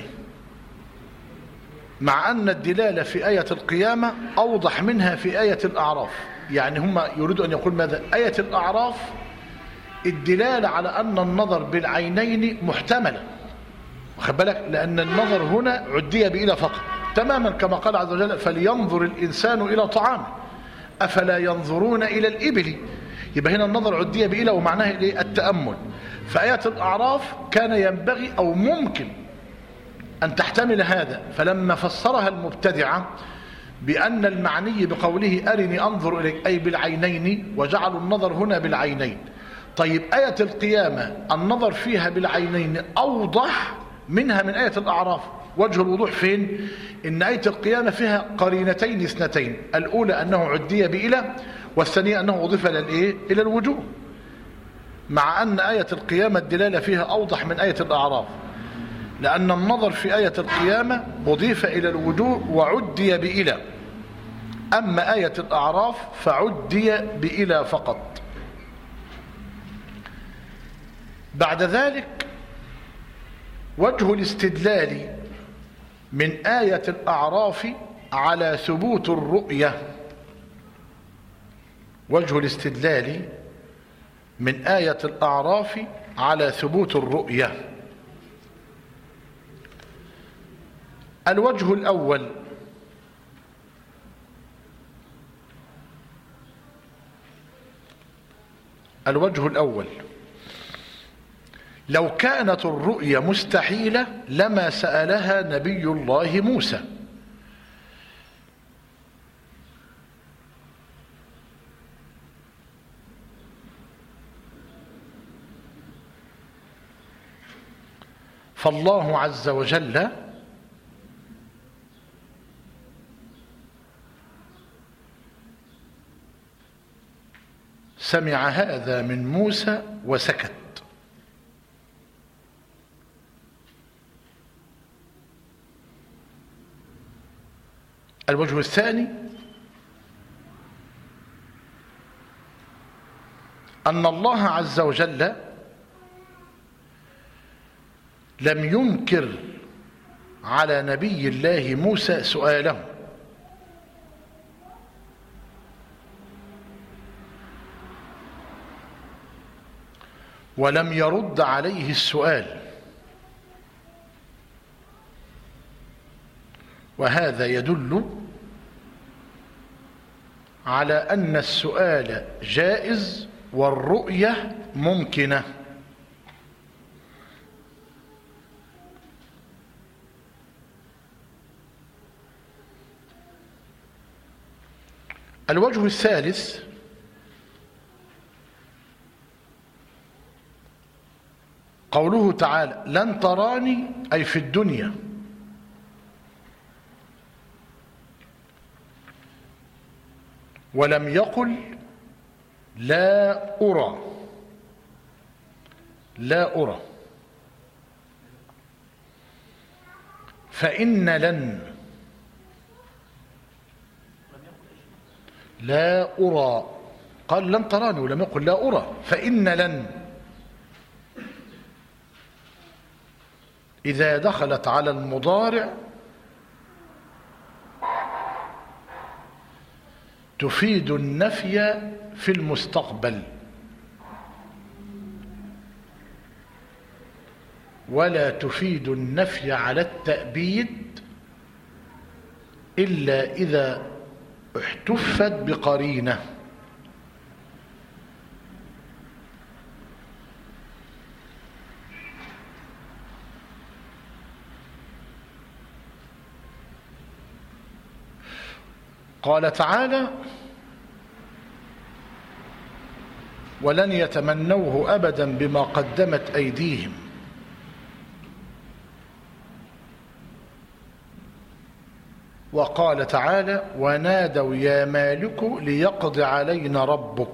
مع أن الدلالة في آية القيامة أوضح منها في آية الأعراف. يعني هم يريدوا أن يقول ماذا؟ آية الأعراف الدلالة على أن النظر بالعينين محتملة، واخد بالك؟ لأن النظر هنا عدي بإلى فقط، تماما كما قال عز وجل فلينظر الإنسان إلى طعامه أفلا ينظرون إلى الإبل. يبقى هنا النظر عدي بإلى ومعناه التأمل. فآية الأعراف كان ينبغي أو ممكن أن تحتمل هذا، فلما فسرها المبتدعة بأن المعني بقوله أرني أنظر إليك أي بالعينين، وجعلوا النظر هنا بالعينين. طيب آية القيامة النظر فيها بالعينين أوضح منها من آية الأعراف. وجه الوضوح فين؟ إن آية القيامة فيها قرينتين اثنتين، الأولى أنه عدي بإلى، والثانية أنه أضيف إلى الوجوه، مع أن آية القيامة الدلالة فيها أوضح من آية الأعراف، لأن النظر في آية القيامة أضيف إلى الوجوه وعدي بإلى، أما آية الأعراف فعدي بإلى فقط. بعد ذلك وجه الاستدلال من آية الأعراف على ثبوت الرؤية، وجه الاستدلال من آية الأعراف على ثبوت الرؤية. الوجه الأول لو كانت الرؤيا مستحيلة لما سألها نبي الله موسى، فالله عز وجل سمع هذا من موسى وسكت. الوجه الثاني أن الله عز وجل لم ينكر على نبي الله موسى سؤاله، ولم يرد عليه السؤال، وهذا يدل على أن السؤال جائز والرؤية ممكنة. الوجه الثالث قوله تعالى لن تراني أي في الدنيا، ولم يقل لا أرى، لا أرى، فإن لن لا أرى، قال لن تراني ولم يقل لا أرى، فإن لن إذا دخلت على المضارع تفيد النفي في المستقبل، ولا تفيد النفي على التأبيد إلا إذا احتفت بقرينة. قال تعالى ولن يتمنوه أبدا بما قدمت أيديهم، وقال تعالى ونادوا يا مالك ليقض علينا ربك.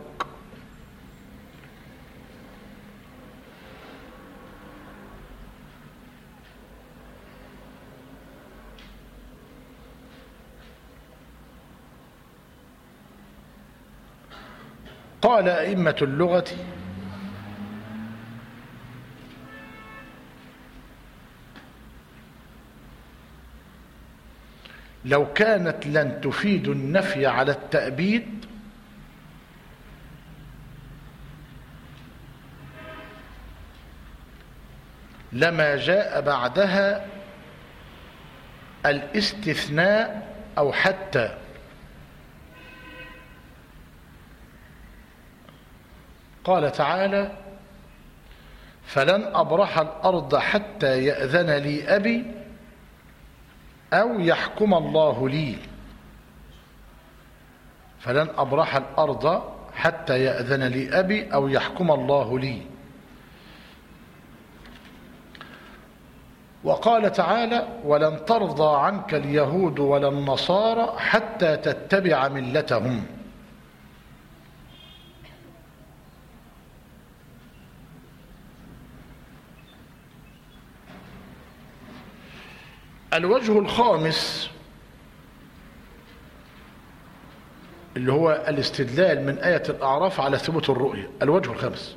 قال أئمة اللغة لو كانت لن تفيد النفي على التأبيد لما جاء بعدها الاستثناء أو حتى. قال تعالى فلن أبرح الأرض حتى يأذن لي أبي أو يحكم الله لي، فلن أبرح الأرض حتى يأذن لي أبي أو يحكم الله لي. وقال تعالى ولن ترضى عنك اليهود ولا النصارى حتى تتبع ملتهم. الوجه الخامس اللي هو الاستدلال من آية الأعراف على ثبوت الرؤية. الوجه الخامس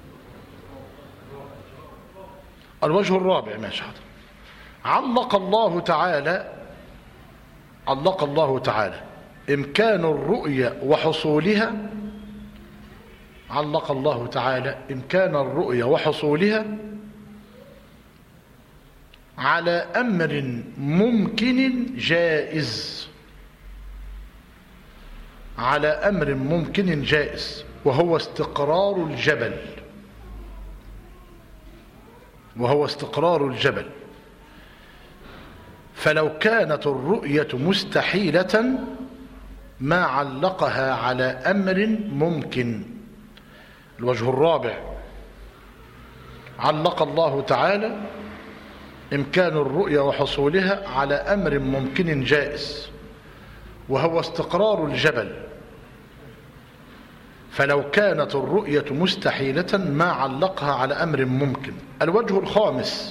الوجه الرابع ماشي حاضر. علق الله تعالى إمكان الرؤية وحصولها، علق الله تعالى إمكان الرؤية وحصولها على أمر ممكن جائز، على أمر ممكن جائز وهو استقرار الجبل، وهو استقرار الجبل. فلو كانت الرؤية مستحيلة ما علقها على أمر ممكن. الوجه الرابع علق الله تعالى إمكان الرؤية وحصولها على أمر ممكن جائز وهو استقرار الجبل. فلو كانت الرؤية مستحيلة ما علقها على أمر ممكن. الوجه الخامس: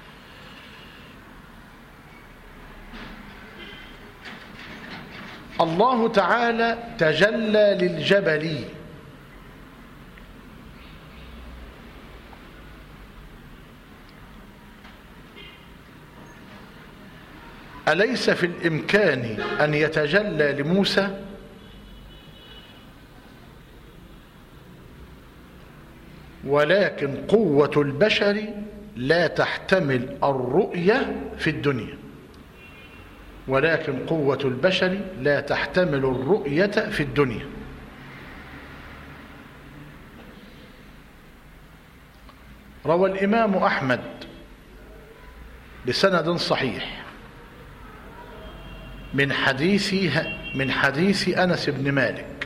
الله تعالى تجلى للجبل أليس في الإمكان أن يتجلى لموسى؟ ولكن قوة البشر لا تحتمل الرؤية في الدنيا، ولكن قوة البشر لا تحتمل الرؤية في الدنيا. روى الإمام أحمد بسند صحيح من حديث أنس بن مالك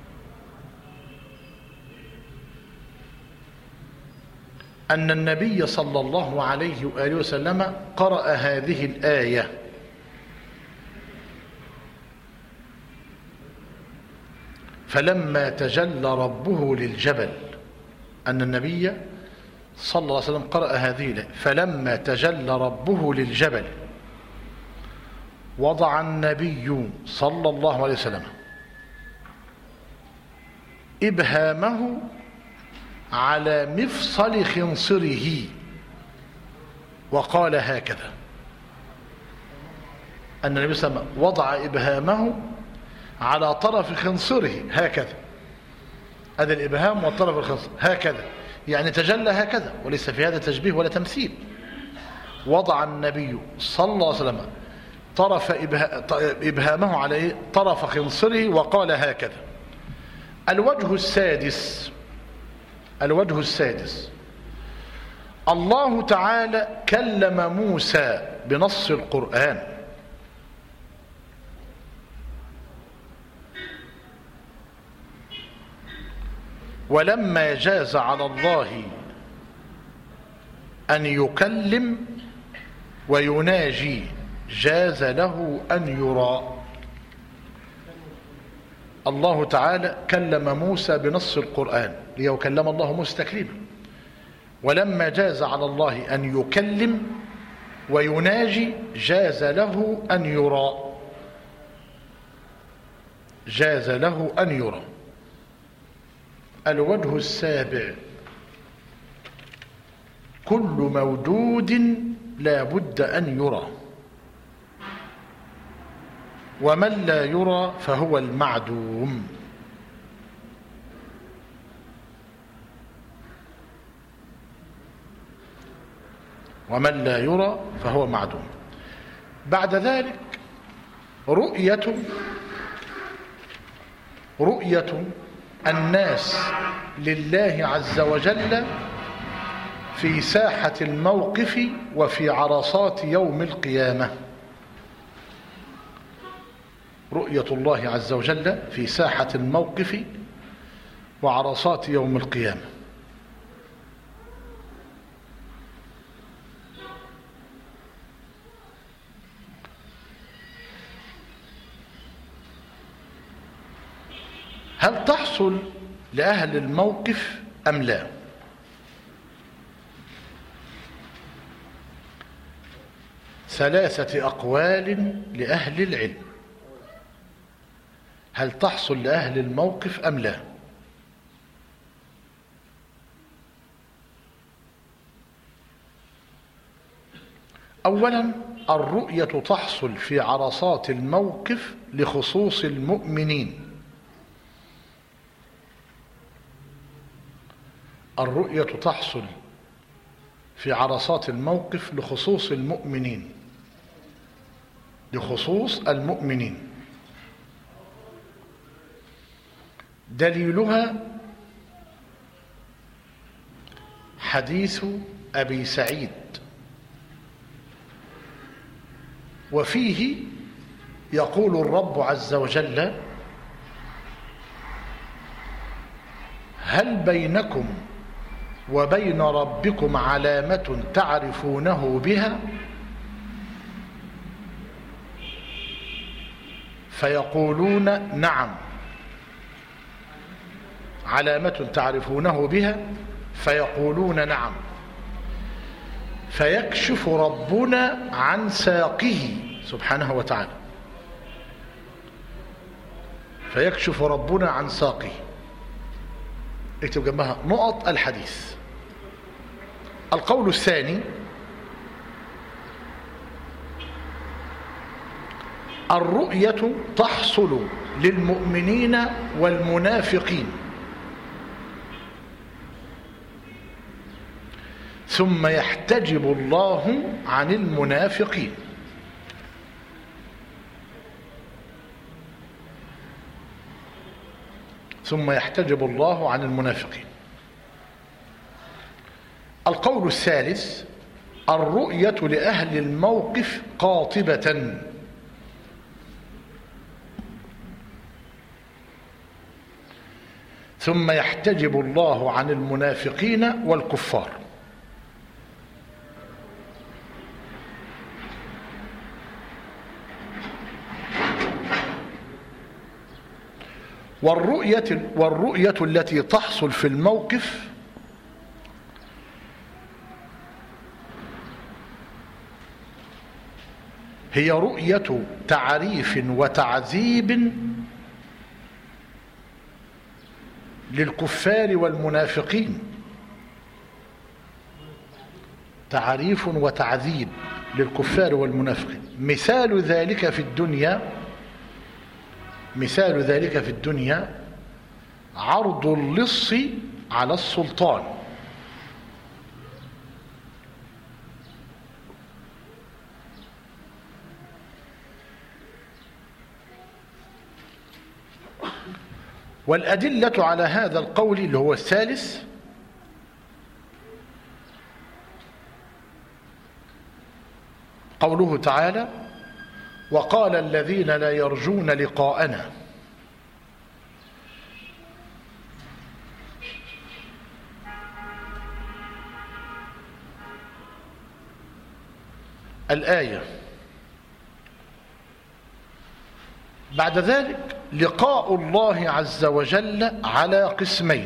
أن النبي صلى الله عليه وآله وسلم قرأ هذه الآية: فلما تجلى ربه للجبل. أن النبي صلى الله عليه وسلم قرأ هذه الآية: فلما تجلى ربه للجبل وضع النبي صلى الله عليه وسلم إبهامه على مفصل خنصره وقال هكذا. أن النبي صلى الله عليه وسلم وضع إبهامه على طرف خنصره هكذا، هذا الإبهام والطرف الخنصر هكذا، يعني تجلى هكذا، وليس في هذا تشبيه ولا تمثيل. وضع النبي صلى الله عليه وسلم طرف إبهامه على طرف خنصره وقال هكذا. الوجه السادس: الله تعالى كلم موسى بنص القرآن، ولما جاز على الله أن يكلم ويناجي جاز له أن يرى. الله تعالى كلم موسى بنص القرآن ليكلم الله موسى تكليما، ولما جاز على الله أن يكلم ويناجي جاز له أن يرى، جاز له أن يرى. الوجه السابع: كل موجود لا بد أن يرى، ومن لا يرى فهو المعدوم. ومن لا يرى فهو معدوم. بعد ذلك رؤية الناس لله عز وجل في ساحة الموقف وفي عرصات يوم القيامة. رؤية الله عز وجل في ساحة الموقف وعرصات يوم القيامة. هل تحصل لأهل الموقف أم لا؟ ثلاثة أقوال لأهل العلم: هل تحصل لأهل الموقف أم لا؟ أولا، الرؤية تحصل في عرصات الموقف لخصوص المؤمنين. الرؤية تحصل في عرصات الموقف لخصوص المؤمنين، لخصوص المؤمنين. دليلها حديث أبي سعيد، وفيه يقول الرب عز وجل: هل بينكم وبين ربكم علامة تعرفونه بها؟ فيقولون: نعم، علامة تعرفونه بها؟ فيقولون نعم. فيكشف ربنا عن ساقه سبحانه وتعالى، فيكشف ربنا عن ساقه. اكتب جنبها نقط الحديث. القول الثاني: الرؤية تحصل للمؤمنين والمنافقين، ثم يحتجب الله عن المنافقين. ثم يحتجب الله عن المنافقين. القول الثالث: الرؤية لأهل الموقف قاطبة، ثم يحتجب الله عن المنافقين والكفار. والرؤية التي تحصل في الموقف هي رؤية تعريف وتعذيب للكفار والمنافقين. تعريف وتعذيب للكفار والمنافقين. مثال ذلك في الدنيا عرض اللص على السلطان، والأدلة على هذا القول اللي هو الثالث قوله تعالى: وقال الذين لا يرجون لقاءنا. الآية. بعد ذلك لقاء الله عز وجل على قسمين: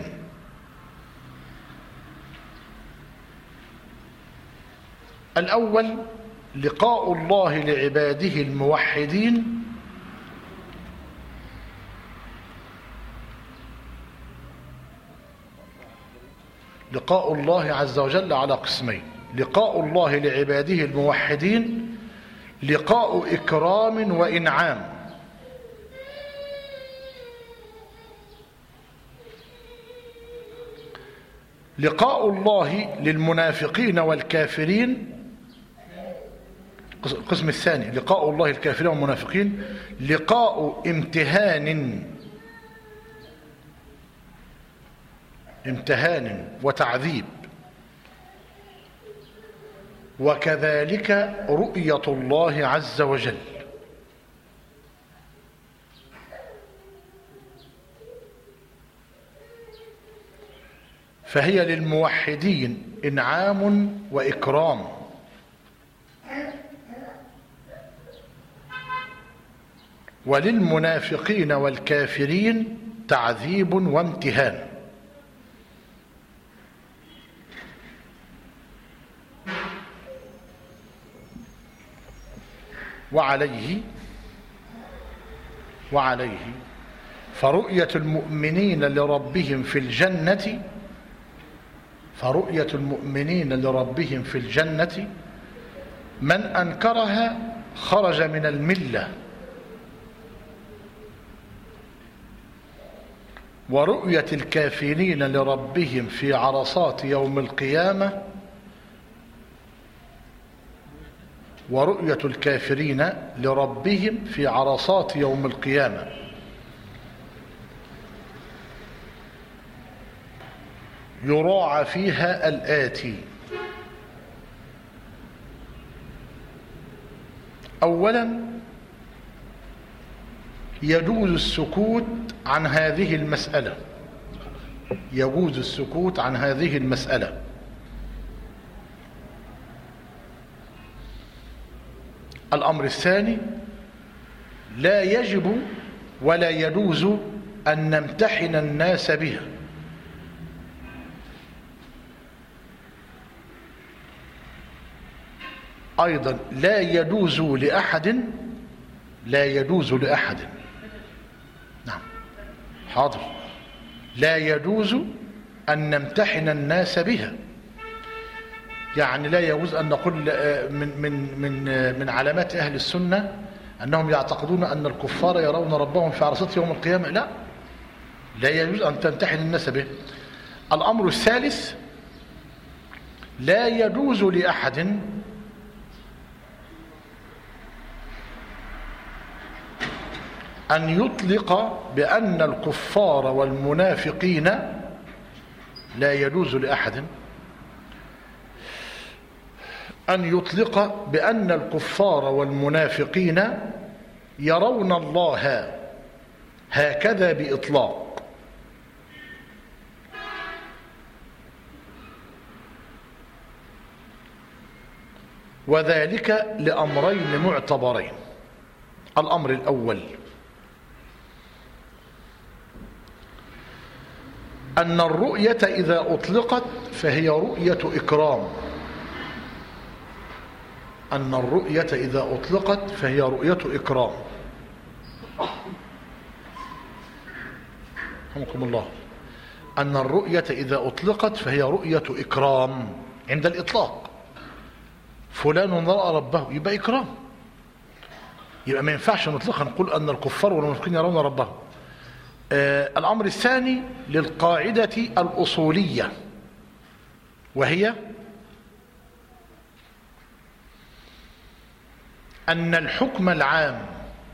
الأول لقاء الله لعباده الموحدين، لقاء الله عز وجل على قسمين: لقاء الله لعباده الموحدين لقاء إكرام وإنعام، لقاء الله للمنافقين والكافرين. القسم الثاني لقاء الله الكافرين والمنافقين لقاء امتهان وتعذيب. وكذلك رؤية الله عز وجل، فهي للموحدين إنعام وإكرام، وللمنافقين والكافرين تعذيب وامتهان. وعليه فرؤية المؤمنين لربهم في الجنة من أنكرها خرج من الملة، ورؤية الكافرين لربهم في عرصات يوم القيامة يراعى فيها الآتي: أولا يجوز السكوت عن هذه المسألة. الأمر الثاني: لا يجب ولا يجوز أن نمتحن الناس بها، أيضا لا يجوز لأحد، لا يجوز لأحد، نعم حاضر، لا يجوز أن نمتحن الناس بها. يعني لا يجوز أن نقول من علامات أهل السنة أنهم يعتقدون أن الكفار يرون ربهم في عرصات يوم القيامة. لا، لا يجوز أن تمتحن الناس به. الأمر الثالث، لا يجوز لأحد أن يطلق بأن الكفار والمنافقين، لا يجوز لأحد أن يطلق بأن الكفار والمنافقين يرون الله هكذا بإطلاق. وذلك لأمرين معتبرين. الأمر الأول أن الرؤية إذا أطلقت فهي رؤية إكرام. أن الرؤية إذا أطلقت فهي رؤية إكرام. رحمكم الله. أن الرؤية إذا أطلقت فهي رؤية إكرام عند الإطلاق. فلان رأى ربه، يبقى إكرام. يبقى ما ينفعش نطلقها نقول أن الكفار والمنافقين يرون ربهم. الأمر الثاني للقاعدة الأصولية، وهي أن الحكم العام،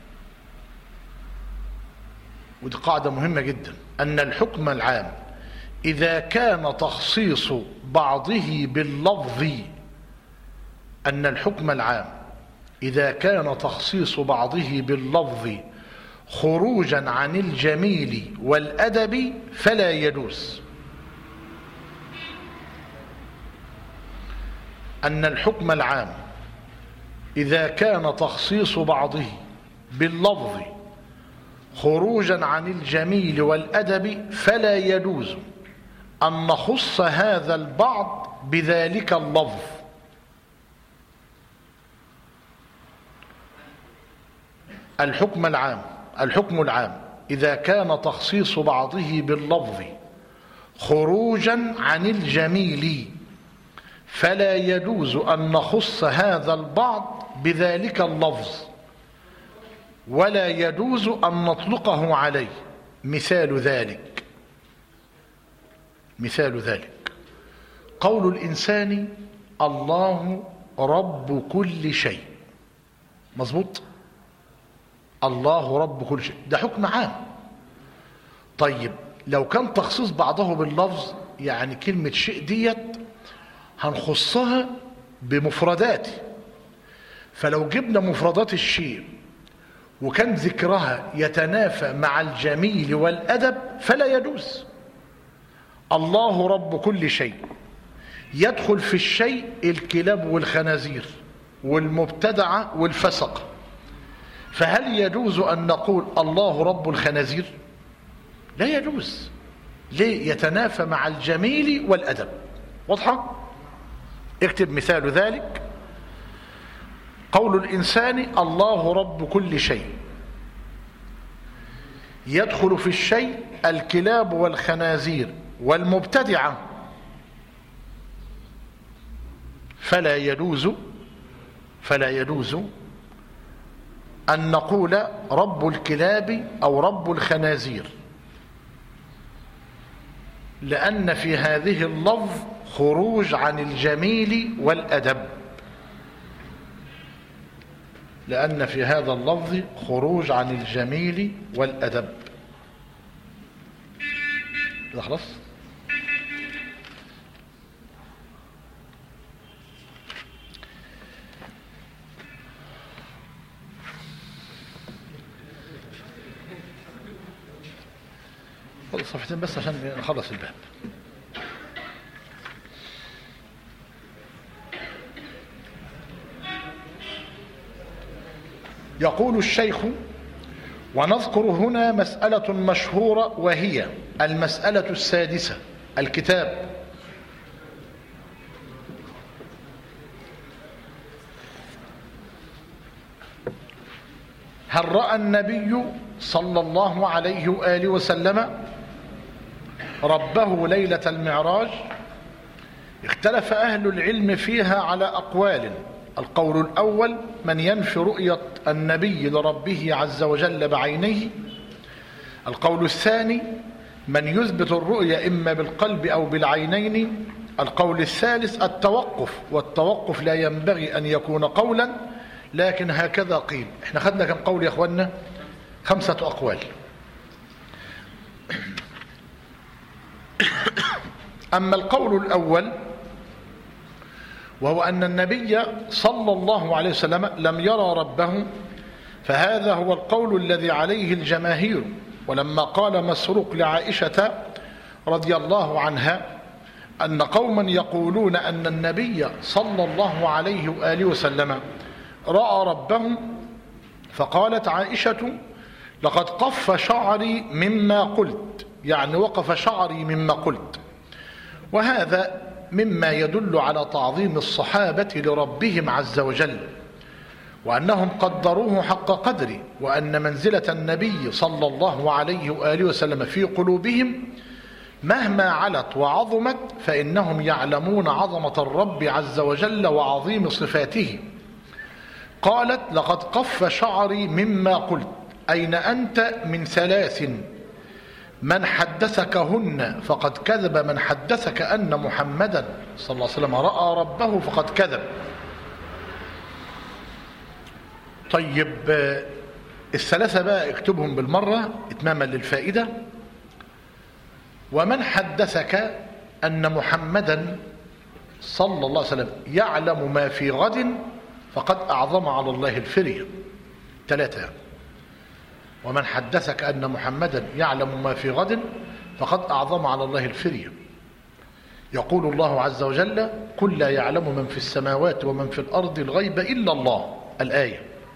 ودي قاعدة مهمة جدا، أن الحكم العام إذا كان تخصيص بعضه باللفظ، أن الحكم العام إذا كان تخصيص بعضه باللفظ خروجا عن الجميل والأدب فلا يجوز. أن الحكم العام إذا كان تخصيص بعضه باللفظ خروجا عن الجميل والأدب فلا يجوز أن نخص هذا البعض بذلك اللفظ. الحكم العام إذا كان تخصيص بعضه باللفظ خروجا عن الجميل فلا يجوز أن نخص هذا البعض بذلك اللفظ، ولا يجوز أن نطلقه عليه. مثال ذلك قول الإنسان الله رب كل شيء. مظبوط؟ الله رب كل شيء، ده حكم عام. طيب لو كان تخصيص بعضه باللفظ، يعني كلمة شيء ديت هنخصها بمفرداته، فلو جبنا مفردات الشيء وكان ذكرها يتنافى مع الجميل والأدب فلا يجوز. الله رب كل شيء، يدخل في الشيء الكلاب والخنازير والمبتدعة والفسق، فهل يجوز أن نقول الله رب الخنازير؟ لا يجوز. ليه؟ يتنافى مع الجميل والأدب. واضحة؟ اكتب مثال ذلك قول الإنسان الله رب كل شيء، يدخل في الشيء الكلاب والخنازير والمبتدعة، فلا يجوز أن نقول رب الكلاب أو رب الخنازير، لأن في هذه اللفظ خروج عن الجميل والأدب. لأن في هذا اللفظ خروج عن الجميل والأدب. كده خلاص؟ خلص صفحتين بس عشان نخلص الباب. يقول الشيخ: ونذكر هنا مسألة مشهورة، وهي المسألة السادسة. الكتاب هل رأى النبي صلى الله عليه وآله وسلم ربه ليلة المعراج؟ اختلف أهل العلم فيها على أقوال. القول الأول: من ينفي رؤية النبي لربه عز وجل بعينيه. القول الثاني: من يثبت الرؤية إما بالقلب أو بالعينين. القول الثالث: التوقف، والتوقف لا ينبغي أن يكون قولا، لكن هكذا قيل. احنا خدنا كم قول يا اخوانا؟ 5 أقوال. أما القول الأول وهو أن النبي صلى الله عليه وسلم لم يرى ربه، فهذا هو القول الذي عليه الجماهير. ولما قال مسروق لعائشة رضي الله عنها أن قوما يقولون أن النبي صلى الله عليه وآله وسلم رأى ربه، فقالت عائشة: لقد قف شعري مما قلت، يعني وقف شعري مما قلت. وهذا مما يدل على تعظيم الصحابة لربهم عز وجل، وأنهم قدروه حق قدره، وأن منزلة النبي صلى الله عليه وآله وسلم في قلوبهم مهما علت وعظمت فإنهم يعلمون عظمة الرب عز وجل وعظيم صفاته. قالت: لقد قف شعري مما قلت. أين أنت من 3: من حدثكهن فقد كذب، من حدثك أن محمدا صلى الله عليه وسلم رأى ربه فقد كذب. طيب، ال3 بقى اكتبهم بالمرة إتماما للفائدة. ومن حدثك أن محمدا صلى الله عليه وسلم يعلم ما في غد فقد أعظم على الله الفرية. 3: ومن حدثك أن محمدا يعلم ما في غد فقد أعظم على الله الفرية. يقول الله عز وجل: قل لا يعلم من في السماوات ومن في الأرض الغيب إلا الله. الآية.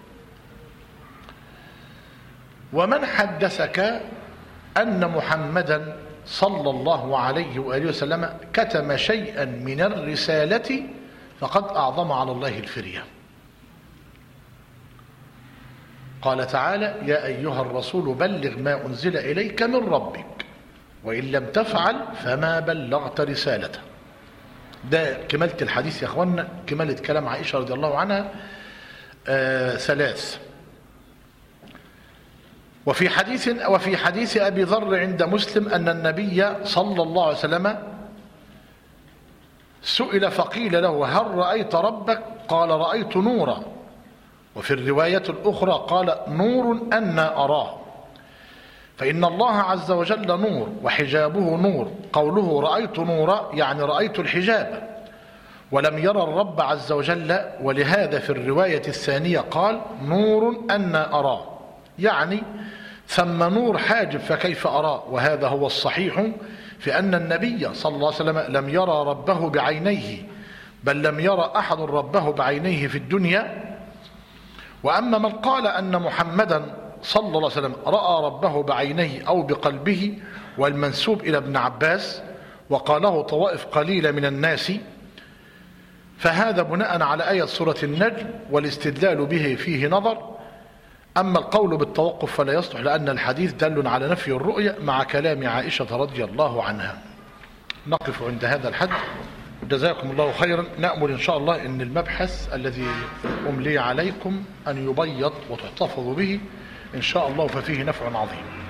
ومن حدثك أن محمدا صلى الله عليه وآله وسلم كتم شيئا من الرسالة فقد أعظم على الله الفرية. قال تعالى: يا أيها الرسول بلغ ما أنزل إليك من ربك وإن لم تفعل فما بلغت رسالته. ده كمالة الحديث يا أخوانا، كمالة كلام عائشة رضي الله عنها. 3: وفي حديث أبي ذر عند مسلم أن النبي صلى الله عليه وسلم سئل فقيل له: هل رأيت ربك؟ قال: رأيت نورا. وفي الرواية الأخرى قال: نور أنا أراه. فإن الله عز وجل نور وحجابه نور. قوله رأيت نورا يعني رأيت الحجاب، ولم يرى الرب عز وجل. ولهذا في الرواية الثانية قال: نور أنا أراه، يعني ثم نور حاجب فكيف أراه. وهذا هو الصحيح في أن النبي صلى الله عليه وسلم لم يرى ربه بعينيه، بل لم يرى أحد ربه بعينيه في الدنيا. وأما من قال أن محمدا صلى الله عليه وسلم رأى ربه بعينيه أو بقلبه، والمنسوب إلى ابن عباس، وقاله طوائف قليلة من الناس، فهذا بناء على آية سورة النجم، والاستدلال به فيه نظر. أما القول بالتوقف فلا يصلح، لأن الحديث دل على نفي الرؤية مع كلام عائشة رضي الله عنها. نقف عند هذا الحد. جزاكم الله خيرا. نأمل إن شاء الله أن المبحث الذي أملي عليكم أن يبيض وتحتفظوا به إن شاء الله، ففيه نفع عظيم.